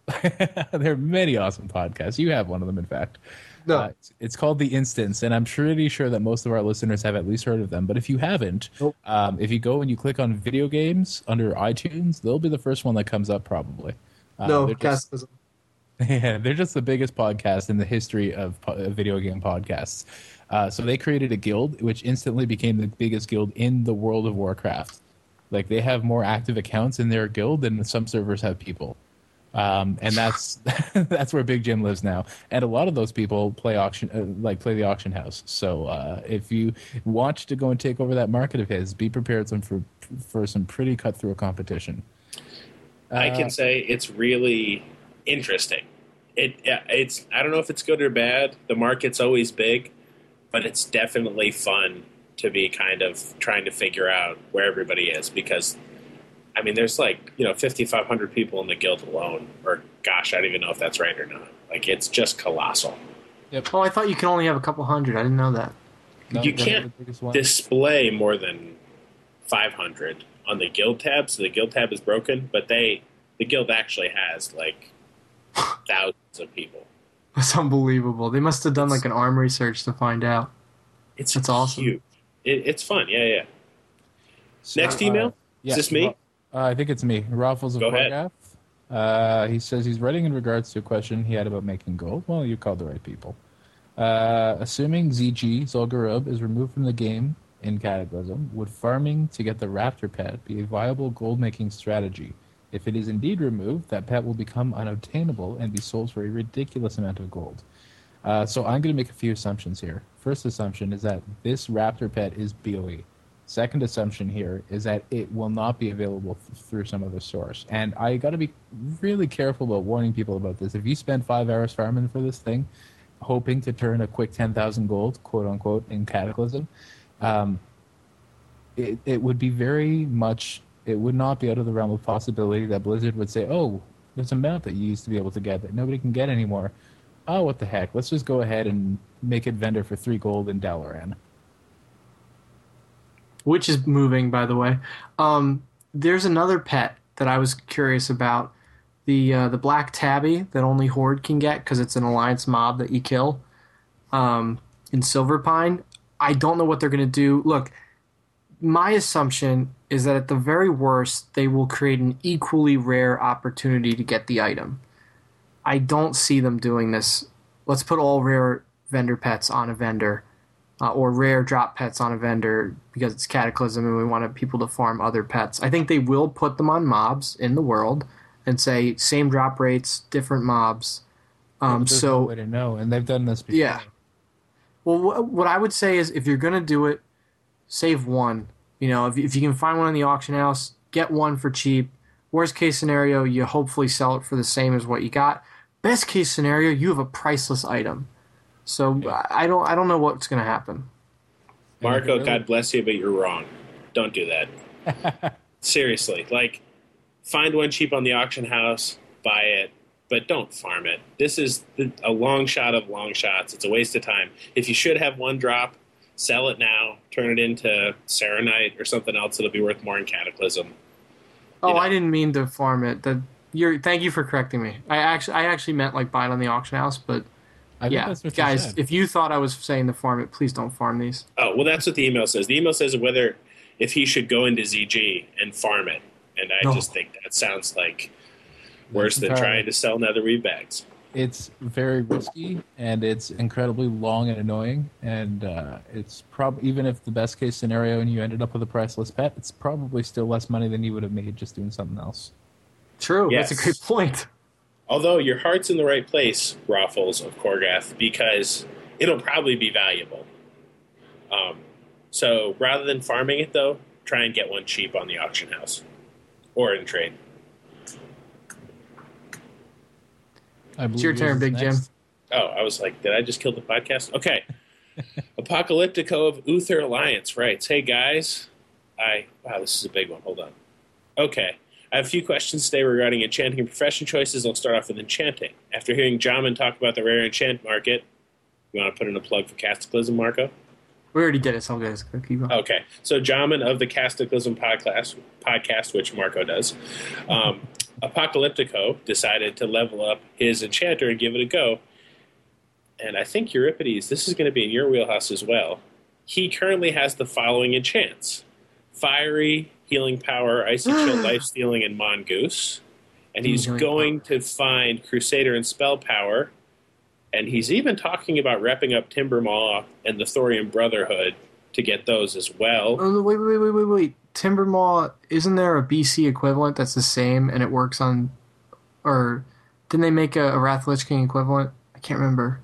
A: There are many awesome podcasts. You have one of them, in fact.
B: No.
A: Uh, it's, it's called The Instance, and I'm pretty sure that most of our listeners have at least heard of them. But if you haven't,
B: nope.
A: um, if you go and you click on video games under iTunes, they'll be the first one that comes up probably. Uh,
B: no,
A: they're just, yeah, they're just the biggest podcast in the history of po- video game podcasts. Uh, so they created a guild, which instantly became the biggest guild in the World of Warcraft. Like, they have more active accounts in their guild than some servers have people. Um, and that's that's where Big Jim lives now, and a lot of those people play auction, uh, like play the auction house. So uh, if you want to go and take over that market of his, be prepared some for for some pretty cutthroat competition. Uh,
C: I can say it's really interesting. It it's I don't know if it's good or bad. The market's always big, but it's definitely fun to be kind of trying to figure out where everybody is because. I mean, there's like, you know, fifty-five hundred people in the guild alone. Or, gosh, I don't even know if that's right or not. Like, it's just colossal.
B: Yep. Oh, I thought you can only have a couple hundred. I didn't know that.
C: No, you can't display more than five hundred on the guild tab. So the guild tab is broken. But they, the guild actually has, like, thousands of people.
B: That's unbelievable. They must have done, like, an armory search to find out.
C: It's
B: That's awesome.
C: Huge. It, it's fun. Yeah, yeah.
A: So,
C: Next email?
A: Uh, yeah,
C: is this me?
A: Uh, I think it's me. Raffles of Wargath. Uh, he says he's writing in regards to a question he had about making gold. Well, you called the right people. Uh, assuming Z G, Zul'Gurub, is removed from the game in Cataclysm, would farming to get the Raptor pet be a viable gold-making strategy? If it is indeed removed, that pet will become unobtainable and be sold for a ridiculous amount of gold. Uh, so I'm going to make a few assumptions here. First assumption is that this Raptor pet is B O E. Second assumption here is that it will not be available th- through some other source. And I got to be really careful about warning people about this. If you spend five hours farming for this thing, hoping to turn a quick ten thousand gold, quote-unquote, in Cataclysm, um, it, it would be very much it would not be out of the realm of possibility that Blizzard would say, oh, there's a mount that you used to be able to get that nobody can get anymore. Oh, what the heck? Let's just go ahead and make it vendor for three gold in Dalaran.
B: Which is moving, by the way. Um, there's another pet that I was curious about. The uh, the black tabby that only Horde can get because it's an alliance mob that you kill um, in Silverpine. I don't know what they're going to do. Look, my assumption is that at the very worst, they will create an equally rare opportunity to get the item. I don't see them doing this. Let's put all rare vendor pets on a vendor, uh, or rare drop pets on a vendor because it's Cataclysm and we wanted people to farm other pets. I think they will put them on mobs in the world and say same drop rates, different mobs. Um,
A: There's
B: so
A: no way to know, and they've done this before.
B: yeah. Well, wh- what I would say is if you're going to do it, save one. You know, if, if you can find one in the auction house, get one for cheap. Worst case scenario, you hopefully sell it for the same as what you got. Best case scenario, you have a priceless item. So I don't I don't know what's going to happen.
C: Marco,
A: really-
C: God bless you, but you're wrong. Don't do that. Seriously, like, find one cheap on the auction house, buy it, but don't farm it. This is a long shot of long shots. It's a waste of time. If you should have one drop, sell it now, turn it into Serenite or something else that'll be worth more in Cataclysm.
B: Oh,
C: You know.
B: I didn't mean to farm it. The, you're, thank you for correcting me. I actually I actually meant like buy it on the auction house, but
A: I think
B: yeah,
A: that's what you
B: guys,
A: said.
B: if you thought I was saying to farm it, please don't farm these.
C: Oh, well, that's what the email says. The email says whether if he should go into Z G and farm it. And I
B: No.
C: just think that sounds like worse
A: That's
C: than
A: entirely-
C: trying to sell nether weave bags.
A: It's very risky, and it's incredibly long and annoying. And uh, it's probably, even if the best case scenario and you ended up with a priceless pet, it's probably still less money than you would have made just doing something else.
B: True,
C: Yes.
B: that's a great point.
C: Although your heart's in the right place, Raffles of Korgath, because it'll probably be valuable. Um, so rather than farming it, though, try and get one cheap on the auction house or in trade.
A: I
B: It's your
A: believe
B: turn,
A: yours is
B: Big Jim.
A: next.
C: Oh, I was like, did I just kill the podcast? Okay. Apocalyptico of Uther Alliance writes, hey guys, I, wow, this is a big one. Hold on. Okay. I have a few questions today regarding enchanting and profession choices. I'll start off with enchanting. After hearing Jamin talk about the rare enchant market, you want to put in a plug for Cataclysm, Marco?
B: We already did it, so guys, keep going.
C: Okay. So Jamin of the Cataclysm podcast, podcast, which Marco does, um, Apocalyptico decided to level up his enchanter and give it a go. And I think Euripides, this is going to be in your wheelhouse as well. He currently has the following enchants: Fiery, Healing Power, Icy Chill, Life Stealing, and Mongoose. And he's
B: Healing
C: going to find Crusader and Spell Power. And he's even talking about repping up Timbermaw and the Thorium Brotherhood to get those as well.
B: Oh, wait, wait, wait, wait, wait. Timbermaw, isn't there a B C equivalent that's the same and it works on, or didn't they make a, a Wrath Lich King equivalent? I can't remember.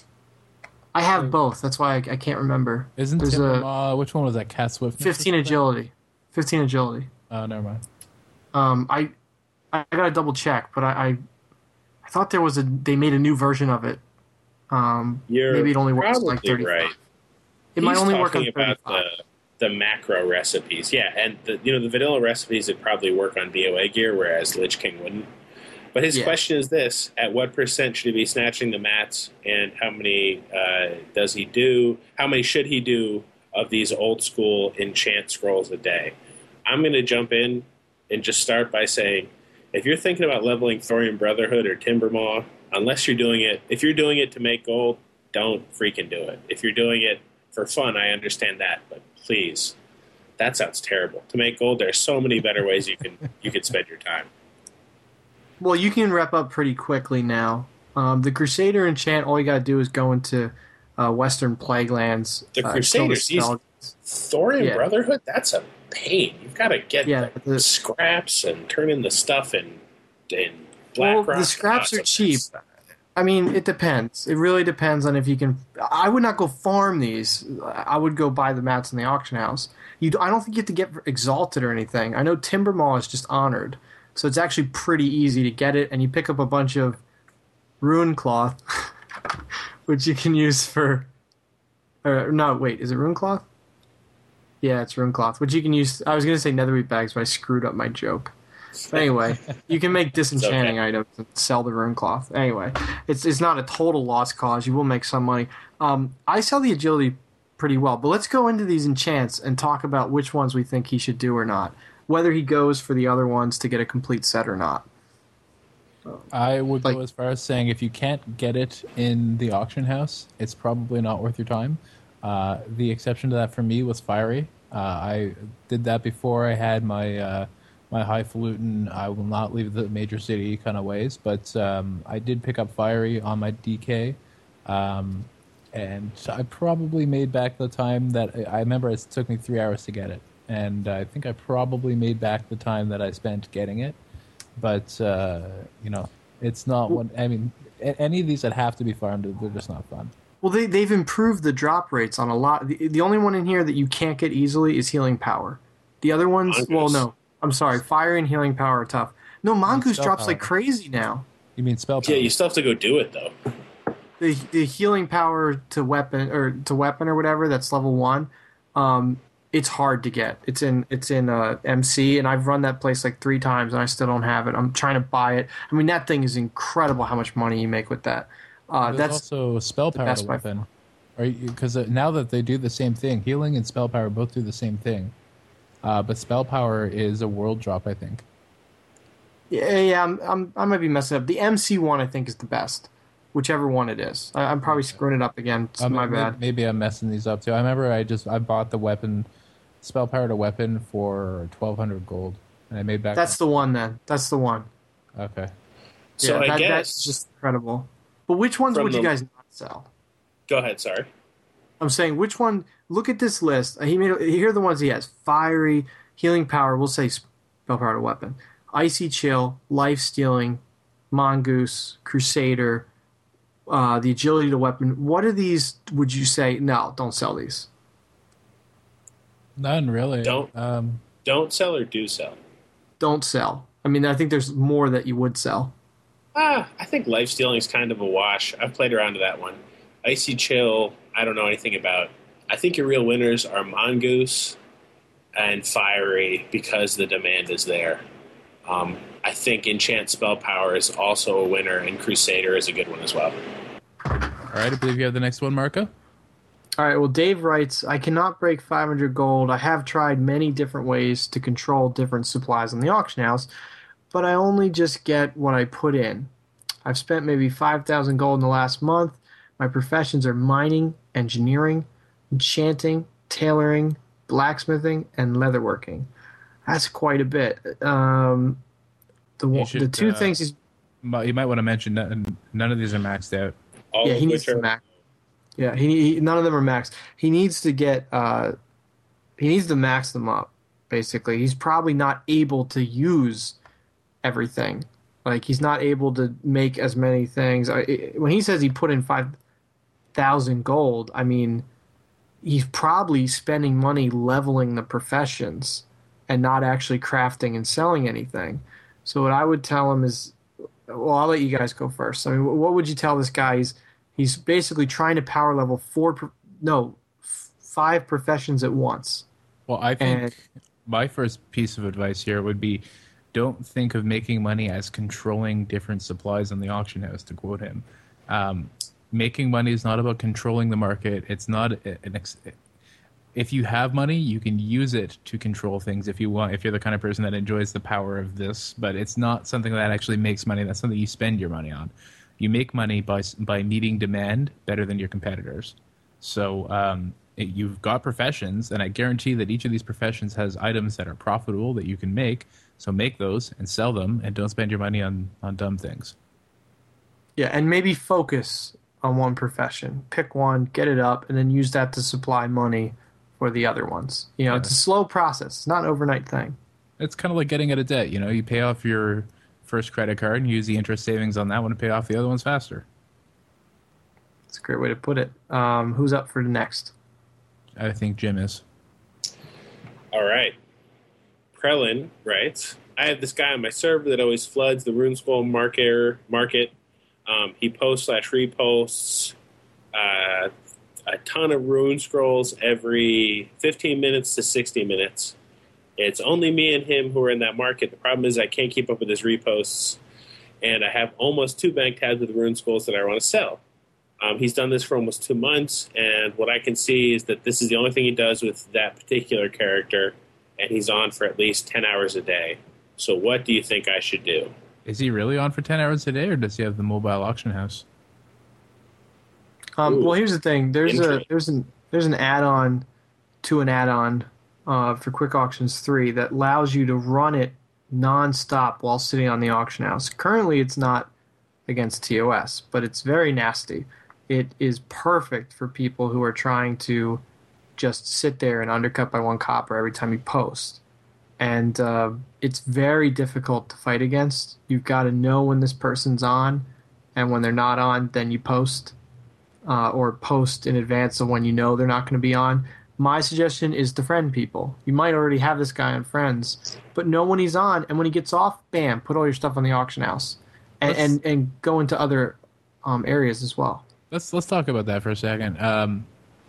B: I have
A: Wait.
B: both. That's why I, I can't remember.
A: Isn't
B: There's
A: Tim,
B: a
A: uh, which one was that? Cat Swift?
B: fifteen agility. fifteen agility.
A: Oh, never mind.
B: Um, I I gotta double check, but I, I I thought there was a they made a new version of it. Um,
C: You're
B: maybe it only works
C: probably
B: like thirty.
C: right.
B: It might
C: He's
B: only work on
C: talking about
B: thirty-five.
C: the, the macro recipes. Yeah, and the you know the vanilla recipes would probably work on B O A gear, whereas Lich King wouldn't. But his
B: Yeah.
C: question is this: at what percent should he be snatching the mats, and how many uh, does he do? How many should he do of these old school enchant scrolls a day? I'm going to jump in and just start by saying, if you're thinking about leveling Thorium Brotherhood or Timbermaw, unless you're doing it, if you're doing it to make gold, don't freaking do it. If you're doing it for fun, I understand that, but please, that sounds terrible. To make gold, there's so many better ways you can you can spend your time.
B: Well, you can rep up pretty quickly now. Um, the Crusader enchant, all you gotta do is go into uh, Western Plaguelands.
C: The
B: uh, kill
C: Crusaders, these
B: spell-
C: Thorium
B: Yeah.
C: Brotherhood, that's a pain. You've got to get
B: Yeah,
C: the
B: the-
C: scraps and turn in the stuff in in
B: Well,
C: Black Rock.
B: the scraps
C: Oh,
B: are
C: it's a
B: cheap.
C: mess.
B: I mean, it depends. It really depends on if you can. I would not go farm these. I would go buy the mats in the auction house. You, I don't think you have to get exalted or anything. I know Timbermaw is just honored, so it's actually pretty easy to get it. And you pick up a bunch of rune cloth, which you can use for. Or, no, wait, is it rune cloth? Yeah, it's rune cloth, which you can use. I was gonna say netherite bags, but I screwed up my joke. But anyway, you can make disenchanting
C: okay.
B: items and sell the rune cloth. Anyway, it's it's not a total lost cause. You will make some money. Um, I sell the agility pretty well, but let's go into these enchants and talk about which ones we think he should do or not. Whether he goes for the other ones to get a complete set or not.
A: I would
B: Like-
A: go as far as saying if you can't get it in the auction house, it's probably not worth your time. Uh, the exception to that for me was Fiery. Uh, I did that before I had my uh, my highfalutin, I will not leave the major city kind of ways, but um, I did pick up Fiery on my D K. Um, and I probably made back the time that I remember it took me three hours to get it. And I think I probably made back the time that I spent getting it. But, uh, you know, it's not one. I mean, a- any of these that have to be farmed, they're just not fun.
B: Well, they they've improved the drop rates on a lot. The, the only one in here that you can't get easily is healing power. The other ones,
C: Mongoose.
B: well, no, I'm sorry, fire and healing power are tough. No, mongoose
A: spell
B: drops
A: power.
B: like crazy now.
A: You mean spell power?
C: Yeah, you still have to go do it though.
B: The the healing power to weapon or to weapon or whatever that's level one. Um, it's hard to get. It's in it's in uh, M C, and I've run that place like three times, and I still don't have it. I'm trying to buy it. I mean, that thing is incredible. How much money you make with that? Uh,
A: There's
B: that's
A: also spell power
B: best
A: to
B: by
A: weapon. Because uh, now that they do the same thing, healing and spell power both do the same thing. Uh, but spell power is a world drop, I think.
B: yeah, yeah. I'm, I'm I might be messing up. The M C one I think is the best, whichever one it is. I, I'm probably screwing it up again. It's
A: Um,
B: my
A: may-
B: bad.
A: Maybe I'm messing these up too. I remember I just I bought the weapon, spell power to weapon for twelve hundred gold, and I made back.
B: That's the one then. That's the one.
A: okay.
C: So
B: yeah,
C: I
B: that,
C: guess.
B: that's just incredible. But which ones
C: From
B: would you
C: the-
B: guys not sell?
C: Go ahead. Sorry.
B: I'm saying which one. Look at this list. He made. Here are the ones he has: fiery, healing power. We'll say spell power to weapon, icy chill, life stealing, mongoose, crusader, uh, the agility to weapon. What are these? Would you say no? Don't sell these.
A: None really.
C: Don't.
A: Um,
C: Don't sell or do sell.
B: Don't sell. I mean, I think there's more that you would sell.
C: Ah, I think life stealing is kind of a wash. I've played around to that one. Icy chill. I don't know anything about. I think your real winners are mongoose and fiery because the demand is there. Um, I think enchant spell power is also a winner, and crusader is a good one as well.
A: all right, I believe you have the next one, Marco.
B: All right. Well, Dave writes, I cannot break five hundred gold. I have tried many different ways to control different supplies in the auction house, but I only just get what I put in. I've spent maybe five thousand gold in the last month. My professions are mining, engineering, enchanting, tailoring, blacksmithing, and leatherworking. That's quite a bit. Um, the
A: You
B: one-
A: should,
B: the two
A: uh,
B: things he's
A: Mu- You might want to mention that none of these are maxed out.
C: All
B: yeah
C: of
B: he needs
C: which
B: to
C: are
B: max. Yeah, he, he none of them are max. He needs to get uh, he needs to max them up. Basically, he's probably not able to use everything. Like he's not able to make as many things. I- I- When he says he put in five thousand gold, I mean he's probably spending money leveling the professions and not actually crafting and selling anything. So what I would tell him is, well, I'll let you guys go first. I mean, what would you tell this guy? He's he's basically trying to power level four, pro- no, f- five professions at once.
A: Well, I think
B: And-
A: my first piece of advice here would be don't think of making money as controlling different supplies in the auction house, to quote him. Um, making money is not about controlling the market. It's not an ex- if you have money, you can use it to control things if you want, if you're the kind of person that enjoys the power of this, but it's not something that actually makes money. That's something you spend your money on. You make money by by meeting demand better than your competitors. So um, it, you've got professions, and I guarantee that each of these professions has items that are profitable that you can make. So make those and sell them, and don't spend your money on, on dumb things.
B: Yeah, and maybe focus on one profession. Pick one, get it up, and then use that to supply money for the other ones. You know,
A: Yeah.
B: it's a slow process. It's not an overnight thing.
A: It's kind of like getting out of debt. You know, you pay off your first credit card and use the interest savings on that one to pay off the other ones faster.
B: It's a great way to put it. Um, who's up for the next?
A: I think Jim is.
C: All right. Krellin writes, I have this guy on my server that always floods the RuneSkull market. market. Um, he posts slash reposts uh, a ton of rune scrolls every fifteen minutes to sixty minutes. It's only me and him who are in that market. The problem is I can't keep up with his reposts, and I have almost two bank tabs with rune scrolls that I want to sell. Um, he's done this for almost two months, and what I can see is that this is the only thing he does with that particular character, and he's on for at least ten hours a day. So what do you think I should do?
A: Is he really on for ten hours a day, or does he have the mobile auction house?
B: Um,
C: Ooh.
B: well, here's the thing. There's a
C: Interesting.
B: there's an there's an add-on to an add-on uh, for Quick Auctions three that allows you to run it non-stop while sitting on the auction house. Currently, it's not against T O S, but it's very nasty. It is perfect for people who are trying to just sit there and undercut by one copper every time you post. And uh, it's very difficult to fight against. You've got to know when this person's on, and when they're not on, then you post. Uh, or post in advance of when you know they're not going to be on. My suggestion is to friend people. You might already have this guy on Friends, but know when he's on, and when he gets off, bam, put all your stuff on the auction house. And, and, and go into other um, areas as well.
A: Let's let's talk about that for a second. Um,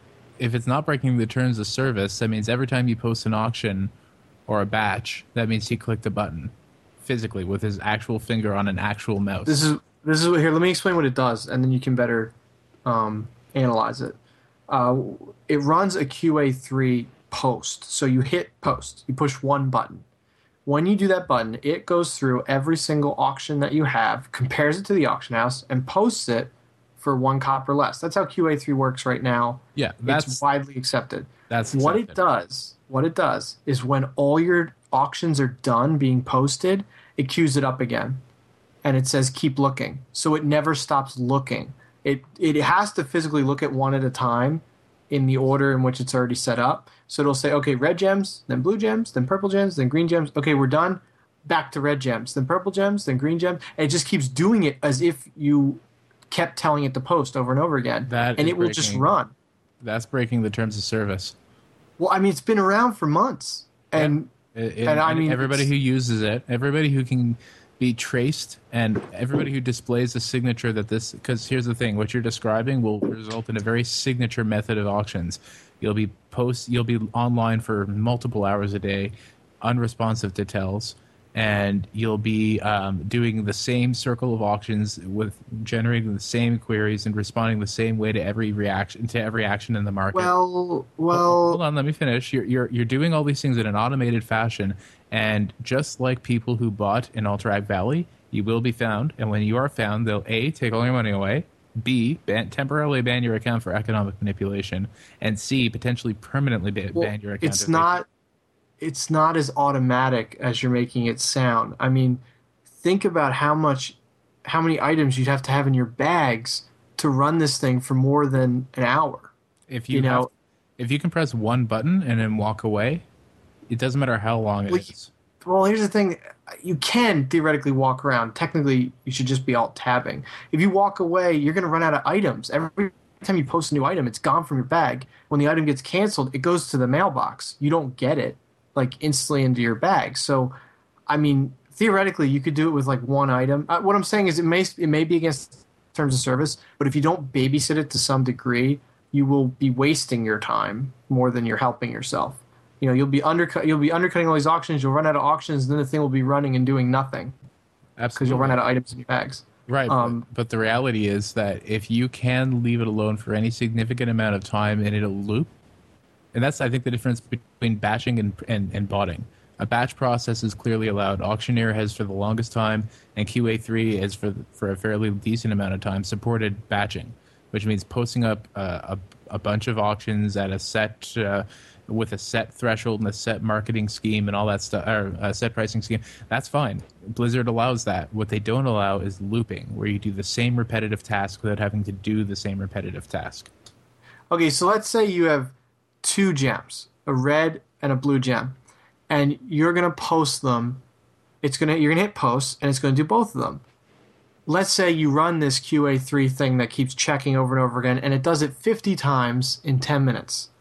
A: if it's not breaking the terms of service, that means every time you post an auction or a batch, that means he clicked a button physically with his actual finger on an actual mouse.
B: This is this is what, here. Let me explain what it does, and then you can better um, analyze it. Uh, it runs a Q A three post, so you hit post. You push one button. When you do that button, it goes through every single auction that you have, compares it to the auction house, and posts it for one copper less. That's how Q A three works right now.
A: Yeah, that's
B: it's widely accepted.
A: That's
B: what
A: accepted.
B: it does. What it does is when all your auctions are done being posted, it queues it up again, and it says keep looking. So it never stops looking. It it has to physically look at one at a time in the order in which it's already set up. So it'll say, okay, red gems, then blue gems, then purple gems, then green gems. Okay, we're done. Back to red gems, then purple gems, then green gems. And it just keeps doing it as if you kept telling it to post over and over again.
A: That
B: and
A: is
B: it will just
A: breaking-
B: run.
A: That's breaking the terms of service.
B: Well, I mean, it's been around for months. And
A: It- it-
B: And I mean,
A: everybody
B: it's-
A: who uses it, everybody who can be traced, and everybody who displays a signature that this, because here's the thing, what you're describing will result in a very signature method of auctions. You'll be post, you'll be online for multiple hours a day, unresponsive to tells, and you'll be um, doing the same circle of auctions with generating the same queries and responding the same way to every reaction to every action in the market.
B: well, well,
A: Hold on, let me finish. You're you're you're doing all these things in an automated fashion, and just like people who bought in Alterac Valley, you will be found. And when you are found, they'll A, take all your money away, B, ban, temporarily ban your account for economic manipulation, and C, potentially permanently ban,
B: well,
A: ban your account.
B: it's
A: if they-
B: not. It's not as automatic as you're making it sound. I mean, think about how much, how many items you'd have to have in your bags to run this thing for more than an hour.
A: If you,
B: you
A: have-
B: know-
A: if you can press one button and then walk away, it doesn't matter how long it
B: Well,
A: is.
B: Well, here's the thing. You can theoretically walk around. Technically, you should just be alt tabbing. If you walk away, you're going to run out of items. Every time you post a new item, it's gone from your bag. When the item gets canceled, it goes to the mailbox. You don't get it like instantly into your bag. So, I mean, theoretically, you could do it with like one item. Uh, what I'm saying is it may it may be against terms of service, but if you don't babysit it to some degree, you will be wasting your time more than you're helping yourself. You know, you'll be undercut. You'll be undercutting all these auctions. You'll run out of auctions, and then the thing will be running and doing nothing because
A: Absolutely.
B: you'll run out of items in your bags.
A: Right,
B: Um,
A: but, but the reality is that if you can leave it alone for any significant amount of time and it'll loop, and that's, I think, the difference between batching and, and, and botting. A batch process is clearly allowed. Auctioneer has for the longest time, and Q A three has for for a fairly decent amount of time supported batching, which means posting up uh, a, a bunch of auctions at a set uh, with a set threshold and a set marketing scheme and all that stuff, or a set pricing scheme. That's fine. Blizzard allows that. What they don't allow is looping, where you do the same repetitive task without having to do the same repetitive task.
B: Okay, so let's say you have two gems, a red and a blue gem, and you're gonna post them. It's gonna you're gonna hit post, and it's gonna do both of them. Let's say you run this Q A three thing that keeps checking over and over again, and it does it fifty times in ten minutes.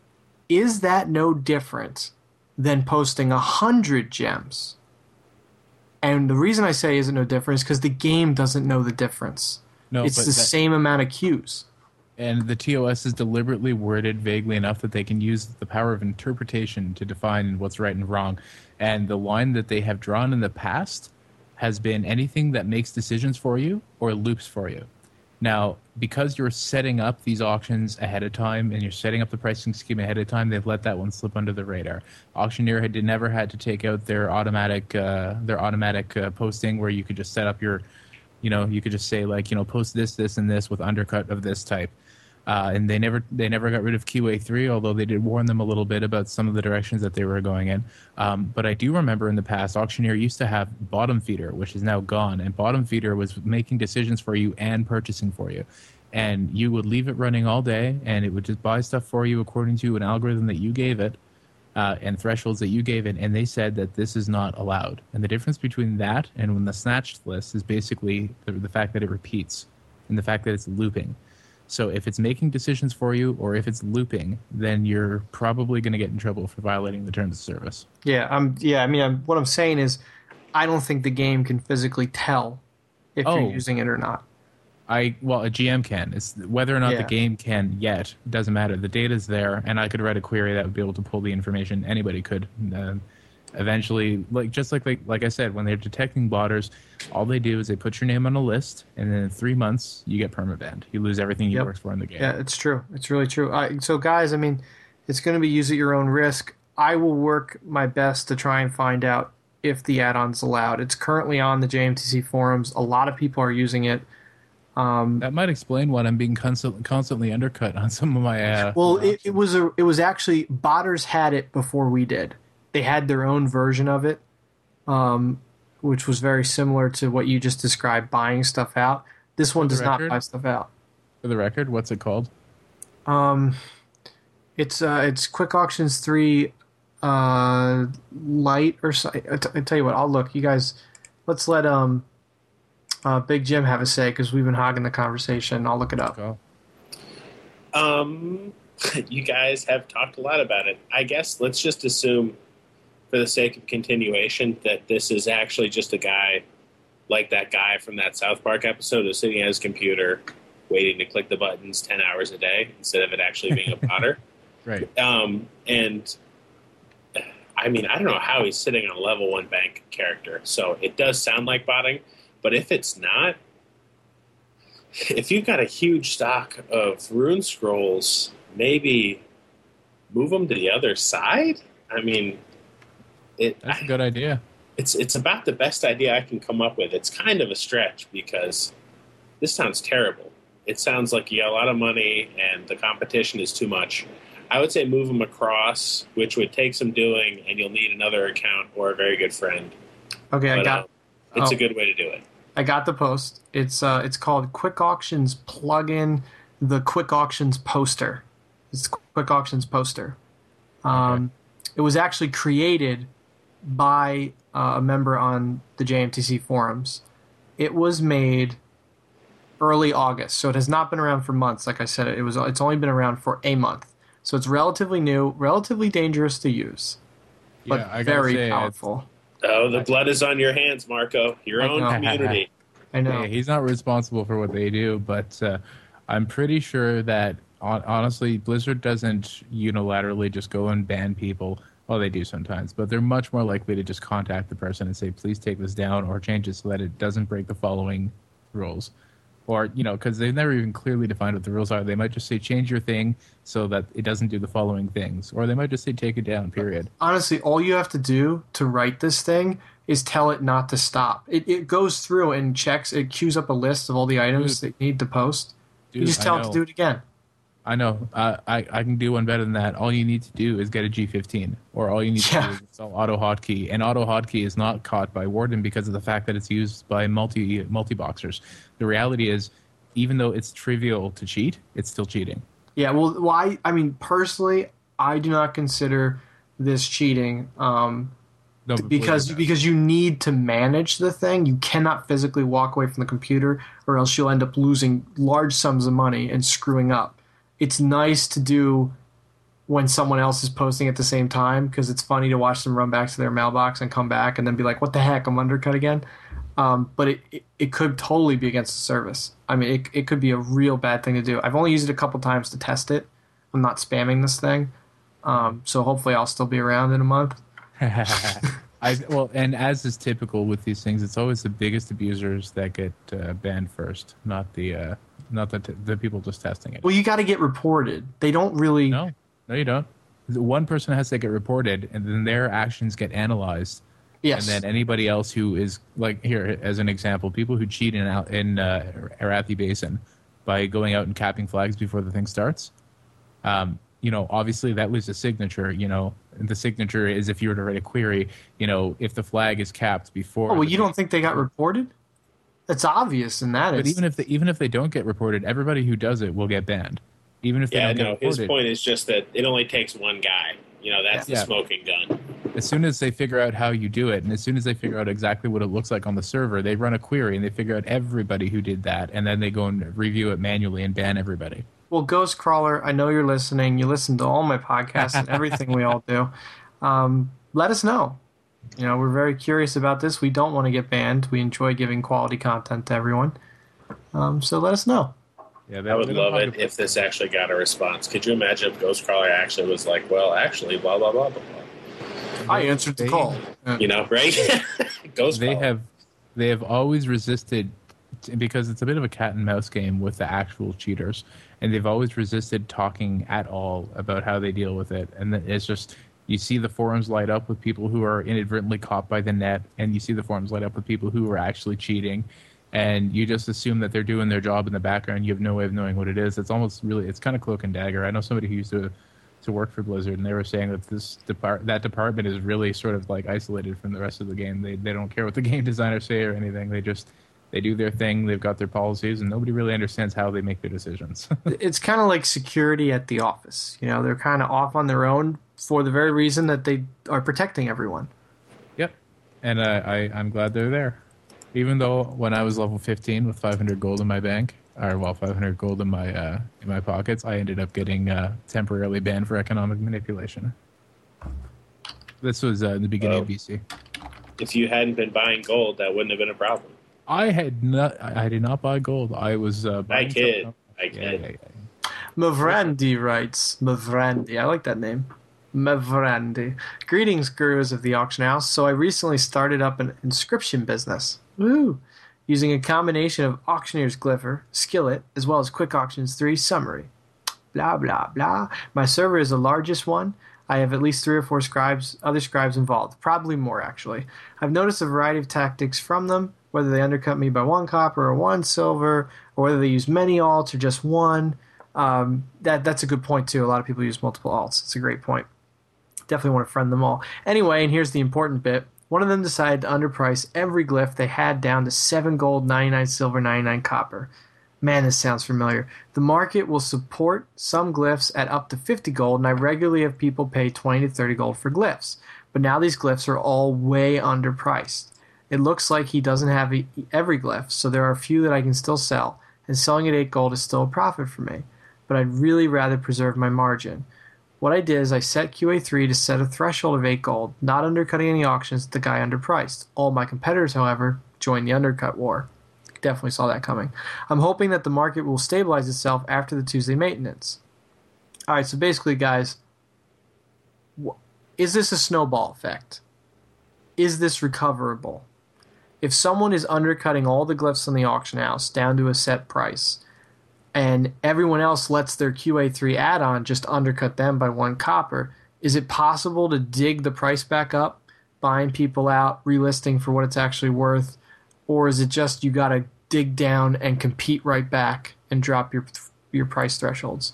B: Is that no different than posting one hundred gems? And the reason I say is it no different is because the game doesn't know the difference.
A: No,
B: it's
A: but
B: the
A: that-
B: same amount of queues.
A: And the T O S is deliberately worded vaguely enough that they can use the power of interpretation to define what's right and wrong. And the line that they have drawn in the past has been anything that makes decisions for you or loops for you. Now, because you're setting up these auctions ahead of time and you're setting up the pricing scheme ahead of time, they've let that one slip under the radar. Auctioneer had never had to take out their automatic uh, their automatic uh, posting where you could just set up your, you know, you could just say like, you know, post this, this, and this with undercut of this type. Uh, and they never they never got rid of Q A three, although they did warn them a little bit about some of the directions that they were going in. Um, but I do remember in the past, Auctioneer used to have Bottom Feeder, which is now gone. And Bottom Feeder was making decisions for you and purchasing for you. And you would leave it running all day, and it would just buy stuff for you according to an algorithm that you gave it uh, and thresholds that you gave it. And they said that this is not allowed. And the difference between that and when the snatched list is basically the, the fact that it repeats and the fact that it's looping. So if it's making decisions for you or if it's looping, then you're probably going to get in trouble for violating the terms of service.
B: Yeah, I'm. Yeah, I mean, I'm, what I'm saying is, I don't think the game can physically tell if
A: Oh.
B: you're using it or not.
A: I well, a G M can. It's whether or not
B: Yeah.
A: the game can yet doesn't matter. The data's there, and I could write a query that would be able to pull the information. Anybody could. Uh, eventually, like just like, like like I said, when they're detecting blotters, all they do is they put your name on a list, and then in three months you get permabanned. You lose everything you
B: Yep.
A: worked for in the game.
B: Yeah, it's true. It's really true. Uh, so, guys, I mean, it's going to be use at your own risk. I will work my best to try and find out if the add-on's allowed. It's currently on the J M T C forums. A lot of people are using it. Um,
A: That might explain why I'm being constant, constantly undercut on some of my. Uh,
B: well,
A: my
B: it, it was a. It was actually botters had it before we did. They had their own version of it, um, which was very similar to what you just described, buying stuff out. This one does not
A: record?
B: buy stuff out.
A: For the record, what's it called?
B: Um, it's uh, it's Quick Auctions three, uh, light or so. I, t- I tell you what, I'll look. You guys, let's let um, uh, Big Jim have a say because we've been hogging the conversation. I'll look it up.
A: Oh.
C: Um, you guys have talked a lot about it. I guess let's just assume, for the sake of continuation, that this is actually just a guy like that guy from that South Park episode who's sitting at his computer waiting to click the buttons ten hours a day instead of it actually being a botter.
A: Right.
C: Um, and I mean, I don't know how he's sitting on a level one bank character, so it does sound like botting, but if it's not, if you've got a huge stock of rune scrolls, maybe move them to the other side? I mean, it,
A: That's a good idea.
C: it's it's about the best idea I can come up with. It's kind of a stretch because this sounds terrible. It sounds like you got a lot of money and the competition is too much. I would say move them across, which would take some doing, and you'll need another account or a very good friend.
B: Okay, I
C: But,
B: got.
C: uh, it's
B: oh.
C: a good way to do it.
B: I got the post. It's uh, it's called Quick Auctions plugin, the Quick Auctions poster. It's Quick Auctions poster. Um, It was actually created by uh, a member on the J M T C forums. It was made early August, so it has not been around for months. Like I said, it was. It's only been around for a month, so it's relatively new, relatively dangerous to use, but
A: Yeah, I gotta
B: very
A: say, it's-
B: powerful.
C: Oh, the blood is on your hands, Marco. Your
B: I
C: own
B: know.
C: community.
B: I know.
A: Yeah, he's not responsible for what they do, but uh, I'm pretty sure that hon- honestly, Blizzard doesn't unilaterally just go and ban people. Well, they do sometimes, but they're much more likely to just contact the person and say, "Please take this down or change it so that it doesn't break the following rules." Or, you know, because they've never even clearly defined what the rules are. They might just say, change your thing so that it doesn't do the following things. Or they might just say, take it down, period.
B: Honestly, all you have to do to write this thing is tell it not to stop. It, it goes through and checks, it queues up a list of all the items
A: Dude.
B: that you need to post.
A: Dude,
B: you just
A: I
B: tell it
A: know.
B: to do it again.
A: I know. Uh, I, I can do one better than that. All you need to do is get a G fifteen. Or all you need
B: Yeah.
A: to do is install auto hotkey. And auto hotkey is not caught by Warden because of the fact that it's used by multi multi-boxers. The reality is, even though it's trivial to cheat, it's still cheating.
B: Yeah, well, well I, I mean, personally, I do not consider this cheating um,
A: No, but
B: because
A: Blizzard does.
B: because you need to manage the thing. You cannot physically walk away from the computer or else you'll end up losing large sums of money and screwing up. It's nice to do when someone else is posting at the same time because it's funny to watch them run back to their mailbox and come back and then be like, what the heck, I'm undercut again? Um, but it, it, it could totally be against the service. I mean, it, it could be a real bad thing to do. I've only used it a couple times to test it. I'm not spamming this thing. Um, so hopefully I'll still be around in a month.
A: I well, and as is typical with these things, it's always the biggest abusers that get uh, banned first, not the uh, not the t- the people just testing it.
B: Well, you got to get reported. They don't really.
A: No, no, you don't. One person has to get reported, and then their actions get analyzed.
B: Yes.
A: And then anybody else who is like here, as an example, people who cheat in out in uh, Arathi Basin by going out and capping flags before the thing starts. Um, you know, obviously that was a signature. You know, the signature is if you were to write a query. You know, if the flag is capped before.
B: Oh well,
A: the
B: you don't think they got reported? That's obvious in that.
A: But
B: It's,
A: even if they, even if they don't get reported, everybody who does it will get banned. Even if they
C: Yeah,
A: don't
C: no,
A: get reported.
C: his point is just that it only takes one guy. You know, that's
A: Yeah.
C: the smoking gun.
A: As soon as they figure out how you do it, and as soon as they figure out exactly what it looks like on the server, they run a query and they figure out everybody who did that, and then they go and review it manually and ban everybody.
B: well, Ghost Crawler, I know you're listening. You listen to all my podcasts and everything we all do. Um, let us know. You know, we're very curious about this. We don't want to get banned. We enjoy giving quality content to everyone. Um, so let us know.
A: Yeah, they,
C: I would
A: they don't
C: love
A: talk
C: it
A: about-
C: if this actually got a response. Could you imagine if Ghostcrawler actually was like, well, actually, blah, blah, blah, blah, blah.
B: I answered the
A: They-
B: call. Uh,
C: You know, right? Ghostcrawler.
A: They have they have always resisted because it's a bit of a cat and mouse game with the actual cheaters, and they've always resisted talking at all about how they deal with it. And it's just you see the forums light up with people who are inadvertently caught by the net, and you see the forums light up with people who are actually cheating, and you just assume that they're doing their job in the background. You have no way of knowing what it is. It's almost really it's kind of cloak and dagger. I know somebody who used to to work for Blizzard, and they were saying that this depart that department is really sort of like isolated from the rest of the game. They they don't care what the game designers say or anything. They just they do their thing. They've got their policies, and nobody really understands how they make their decisions.
B: It's kind of like security at the office. You know, they're kind of off on their own for the very reason that they are protecting everyone.
A: Yep, and uh, I I'm glad they're there. Even though when I was level fifteen with five hundred gold in my bank, or well, five hundred gold in my uh, in my pockets, I ended up getting uh, temporarily banned for economic manipulation. This was uh, in the beginning
C: Oh.
A: of B C.
C: If you hadn't been buying gold, that wouldn't have been a problem.
A: I had not. I I did not buy gold. I was. Uh,
C: I
A: buying
C: kid.
A: something-
C: I
A: Yeah,
C: kid.
A: yeah, yeah.
B: Mavrandi writes, Mavrandi, I like that name. Mavrandi. Greetings, gurus of the auction house. So I recently started up an inscription business. Woo! Using a combination of Auctioneer's Glypher, Skillet, as well as Quick Auctions three Summary. Blah, blah, blah. My server is the largest one. I have at least three or four scribes, other scribes involved. Probably more, actually. I've noticed a variety of tactics from them, whether they undercut me by one copper or one silver, or whether they use many alts or just one. Um, that That's a good point, too. A lot of people use multiple alts. It's a great point. Definitely want to friend them all. Anyway, and here's the important bit. One of them decided to underprice every glyph they had down to seven gold, ninety-nine silver, ninety-nine copper. Man, this sounds familiar. The market will support some glyphs at up to fifty gold, and I regularly have people pay twenty to thirty gold for glyphs. But now these glyphs are all way underpriced. It looks like he doesn't have e- every glyph, so there are a few that I can still sell, and selling at eight gold is still a profit for me. But I'd really rather preserve my margin. What I did is I set Q A three to set a threshold of eight gold, not undercutting any auctions, the guy underpriced. All my competitors, however, joined the undercut war. Definitely saw that coming. I'm hoping that the market will stabilize itself after the Tuesday maintenance. Alright, so basically, guys, wh- is this a snowball effect? Is this recoverable? If someone is undercutting all the glyphs in the auction house down to a set price, and everyone else lets their Q A three add-on just undercut them by one copper, is it possible to dig the price back up, buying people out, relisting for what it's actually worth, or is it just you got to dig down and compete right back and drop your your price thresholds?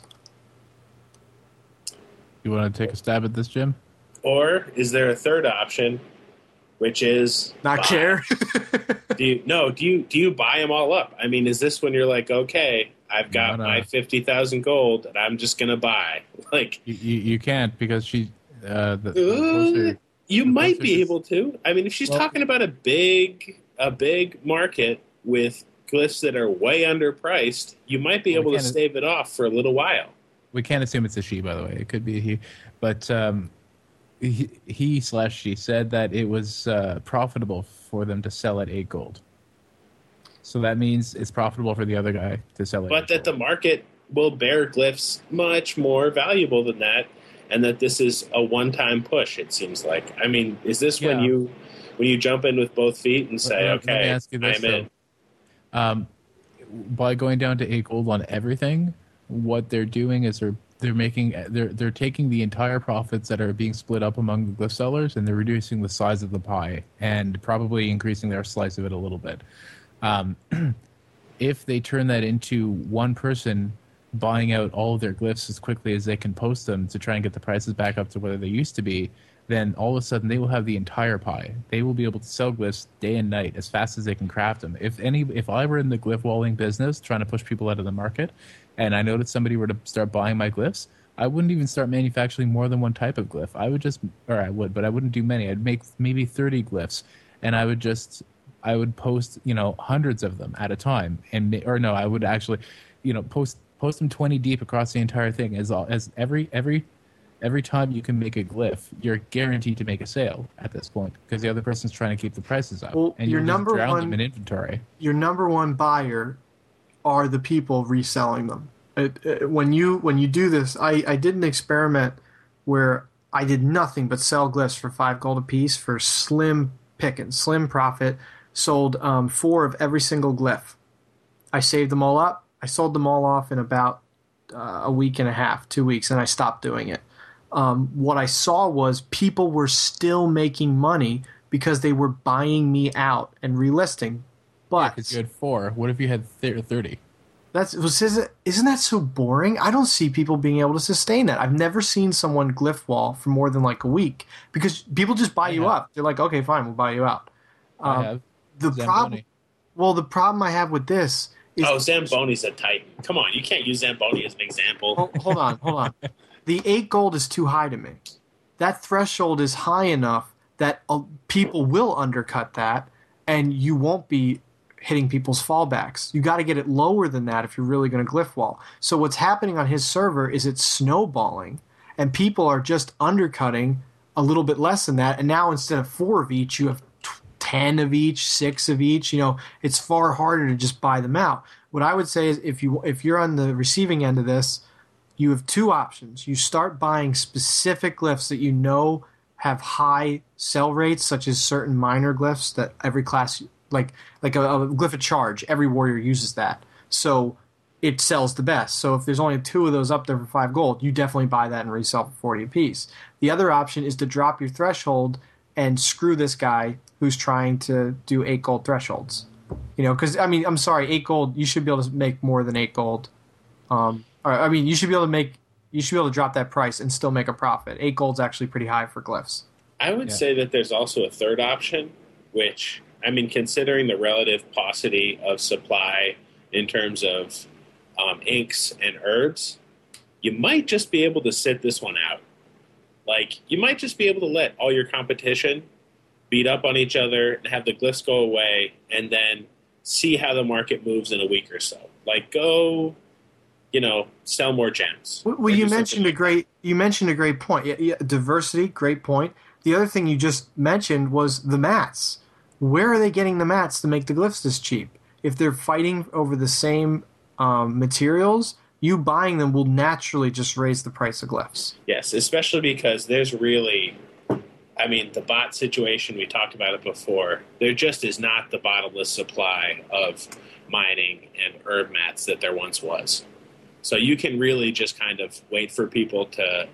A: You want to take a stab at this, Jim?
C: Or is there a third option, which is
B: Not
C: buy?
B: care.
C: Do you no? Do you do you buy them all up? I mean, is this when you're like, okay, I've got
A: No, no.
C: my fifty thousand gold, and I'm just gonna buy? Like,
A: You you, you can't because she. Uh, the, the
C: uh,
A: poster-
C: you
A: the
C: might
A: poster
C: be
A: says-
C: able to. I mean, if she's
A: Well-
C: talking about a big a big market with glyphs that are way underpriced, you might be
A: Well,
C: able
A: we
C: to
A: can't-
C: stave it off for a little while.
A: We can't assume it's a she, by the way. It could be a he, but um, he, he slash she said that it was uh, profitable for them to sell at eight gold. So that means it's profitable for the other guy to sell it.
C: But that the market will bear glyphs much more valuable than that, and that this is a one-time push, it seems like. I mean, is this yeah. when you when you jump in with both feet and say,
A: let,
C: okay,
A: let me ask you this,
C: I'm in?
A: Um, by going down to eight gold on everything, what they're doing is they're they're making they're they're taking the entire profits that are being split up among the glyph sellers, and they're reducing the size of the pie and probably increasing their slice of it a little bit. Um, if they turn that into one person buying out all of their glyphs as quickly as they can post them to try and get the prices back up to where they used to be, then all of a sudden they will have the entire pie. They will be able to sell glyphs day and night as fast as they can craft them. If any, if I were in the glyph walling business trying to push people out of the market, and I noticed somebody were to start buying my glyphs, I wouldn't even start manufacturing more than one type of glyph. I would just, or I would, but I wouldn't do many. I'd make maybe thirty glyphs, and I would just, I would post, you know, hundreds of them at a time, and or no, I would actually, you know, post post them twenty deep across the entire thing. As all, as every every every time you can make a glyph, you're guaranteed to make a sale at this point because the other person's trying to keep the prices up.
B: Well,
A: and
B: your
A: you
B: number
A: drown
B: one
A: them in inventory.
B: Your number one buyer are the people reselling them. It, it, when you when you do this, I, I did an experiment where I did nothing but sell glyphs for five gold a piece for slim pickings, slim profit. Sold um, four of every single glyph. I saved them all up. I sold them all off in about uh, a week and a half, two weeks, and I stopped doing it. Um, what I saw was people were still making money because they were buying me out and relisting. But
A: yeah, you had four. What if you had thirty?
B: That's isn't that so boring? I don't see people being able to sustain that. I've never seen someone glyph wall for more than like a week because people just buy I you have. up. They're like, okay, fine, we'll buy you out. Um,
A: I have.
B: The problem, well, the problem I have with this is
C: oh, Zamboni's a titan. Come on, you can't use Zamboni as an example.
B: Hold, hold on, hold on. The eight gold is too high to me. That threshold is high enough that uh, people will undercut that, and you won't be hitting people's fallbacks. You got to get it lower than that if you're really going to glyph wall. So what's happening on his server is it's snowballing, and people are just undercutting a little bit less than that. And now instead of four of each, you have ten of each, six of each. You know, it's far harder to just buy them out. What I would say is if you if you're on the receiving end of this, you have two options. You start buying specific glyphs that you know have high sell rates, such as certain minor glyphs that every class, like like a, a glyph of charge, every warrior uses that. So it sells the best. So if there's only two of those up there for five gold, you definitely buy that and resell for forty apiece. The other option is to drop your threshold and screw this guy who's trying to do eight gold thresholds. You know, because, I mean, I'm sorry, eight gold, you should be able to make more than eight gold. Um, or, I mean, you should be able to make, you should be able to drop that price and still make a profit. Eight gold's actually pretty high for glyphs.
C: I would
A: yeah.
C: say that there's also a third option, which, I mean, considering the relative paucity of supply in terms of um, inks and herbs, you might just be able to sit this one out. Like, you might just be able to let all your competition beat up on each other and have the glyphs go away and then see how the market moves in a week or so. Like, go, you know, sell more gems.
B: Well, you mentioned a great you mentioned a great point. Yeah, yeah, diversity, great point. The other thing you just mentioned was the mats. Where are they getting the mats to make the glyphs this cheap? If they're fighting over the same um, materials, you buying them will naturally just raise the price of glyphs.
C: Yes, especially because there's really, I mean, the bot situation, we talked about it before, there just is not the bottomless supply of mining and herb mats that there once was. So you can really just kind of wait for people to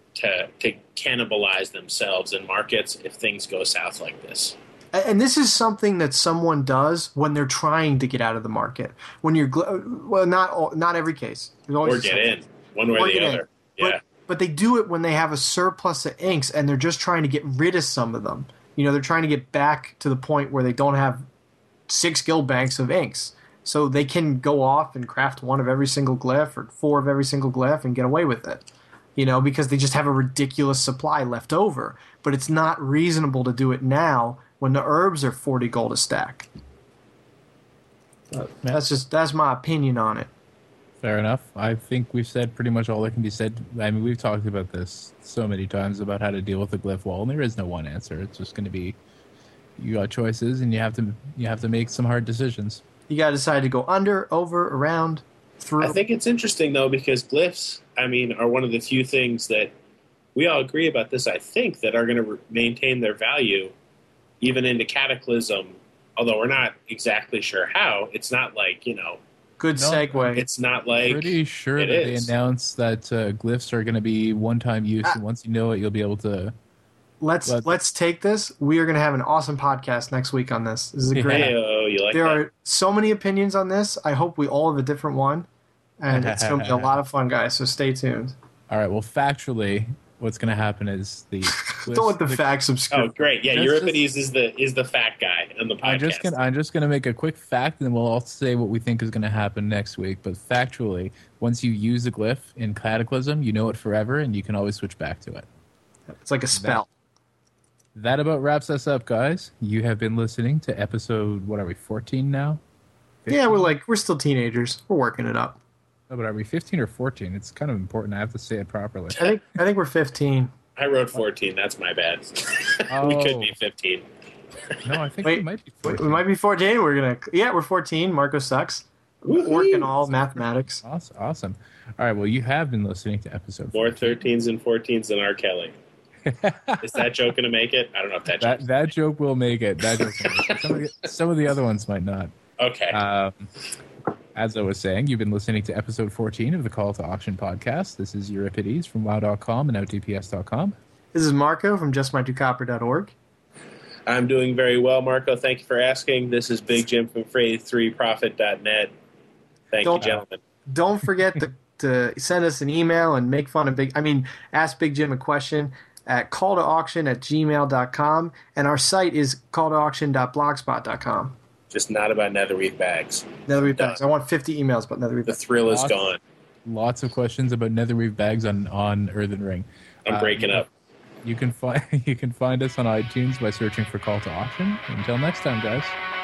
C: to to cannibalize themselves in markets if things go south like this.
B: And this is something that someone does when they're trying to get out of the market. When you're well, not all, not every case.
C: Or get in, one way or the other.
B: In.
C: Yeah.
B: But, but they do it when they have a surplus of inks, and they're just trying to get rid of some of them. You know, they're trying to get back to the point where they don't have six guild banks of inks, so they can go off and craft one of every single glyph or four of every single glyph and get away with it. You know, because they just have a ridiculous supply left over. But it's not reasonable to do it now when the herbs are forty gold a stack. Uh, that's just that's my opinion on it.
A: Fair enough. I think we've said pretty much all that can be said. I mean, we've talked about this so many times about how to deal with the glyph wall, and there is no one answer. It's just going to be you got choices, and you have to you have to make some hard decisions.
B: You got to decide to go under, over, around, through.
C: I think it's interesting, though, because glyphs, I mean, are one of the few things that we all agree about this, I think, that are going to re- maintain their value even into Cataclysm, although we're not exactly sure how. It's not like, you know...
B: Good
A: No,
B: segue.
C: It's not like...
A: Pretty sure
C: it
A: that
C: is.
A: they announced that uh, glyphs are going to be one-time use,
B: Ah.
A: and once you know it, you'll be able to...
B: Let's
A: But-
B: let's take this. We are going to have an awesome podcast next week on this. This is a great.
A: Yeah.
C: Hey-oh, you like
B: there
C: that?
B: are so many opinions on this. I hope we all have a different one, and it's going to be a lot of fun, guys. So stay tuned.
A: All right, well, factually, what's going to happen is the...
B: Don't let the,
A: the
B: facts obscure.
C: Oh, great. Yeah,
A: Just-
C: Euripides is the is the fat guy on the podcast.
A: I'm just gonna I'm just gonna make a quick fact, and then we'll all say what we think is gonna happen next week. But factually, once you use a glyph in Cataclysm, you know it forever, and you can always switch back to it.
B: It's like a spell.
A: That about wraps us up, guys. You have been listening to episode, what are we, fourteen now?
B: Yeah, we're like we're still teenagers. We're working it up.
A: Oh, but are we fifteen or fourteen? It's kind of important. I have to say it properly.
B: I think I think we're fifteen.
C: I wrote fourteen. That's my bad. we
A: Oh.
C: could be fifteen.
A: No, I think
B: Wait,
A: we might be
B: We,
A: fourteen.
B: we might be fourteen. We're gonna yeah, we're fourteen. Marco sucks. Working all mathematics.
A: Awesome. Awesome. All right, well, you have been listening to episode
C: More
A: fourteen.
C: thirteens and fourteens than R. Kelly. Is that joke going to make it? I don't know if that joke.
A: That, that joke will make it. That joke will make it. Some, of the, some of the other ones might not.
C: Okay.
A: Um, as I was saying, you've been listening to episode fourteen of the Call to Auction podcast. This is Euripides from wow dot com and out d p s dot com.
B: This is Marco from just my two copper dot org.
C: I'm doing very well, Marco. Thank you for asking. This is Big Jim from Phrase three profit dot net. Thank
B: Don't-
C: you, gentlemen.
B: Don't forget to, to send us an email and make fun of Big. I mean, ask Big Jim a question at call to auction at gmail dot com, and our site is call to auction dot blogspot dot com.
C: Just not about Netherweave bags.
B: Netherweave bags. I want fifty emails about Netherweave
C: The
B: bags.
C: thrill is
A: Awesome.
C: gone.
A: Lots of questions about Netherweave bags on, on Earthen Ring.
C: I'm
A: Uh,
C: breaking up.
A: You can find you can find us on iTunes by searching for Call to Auction. Until next time, guys.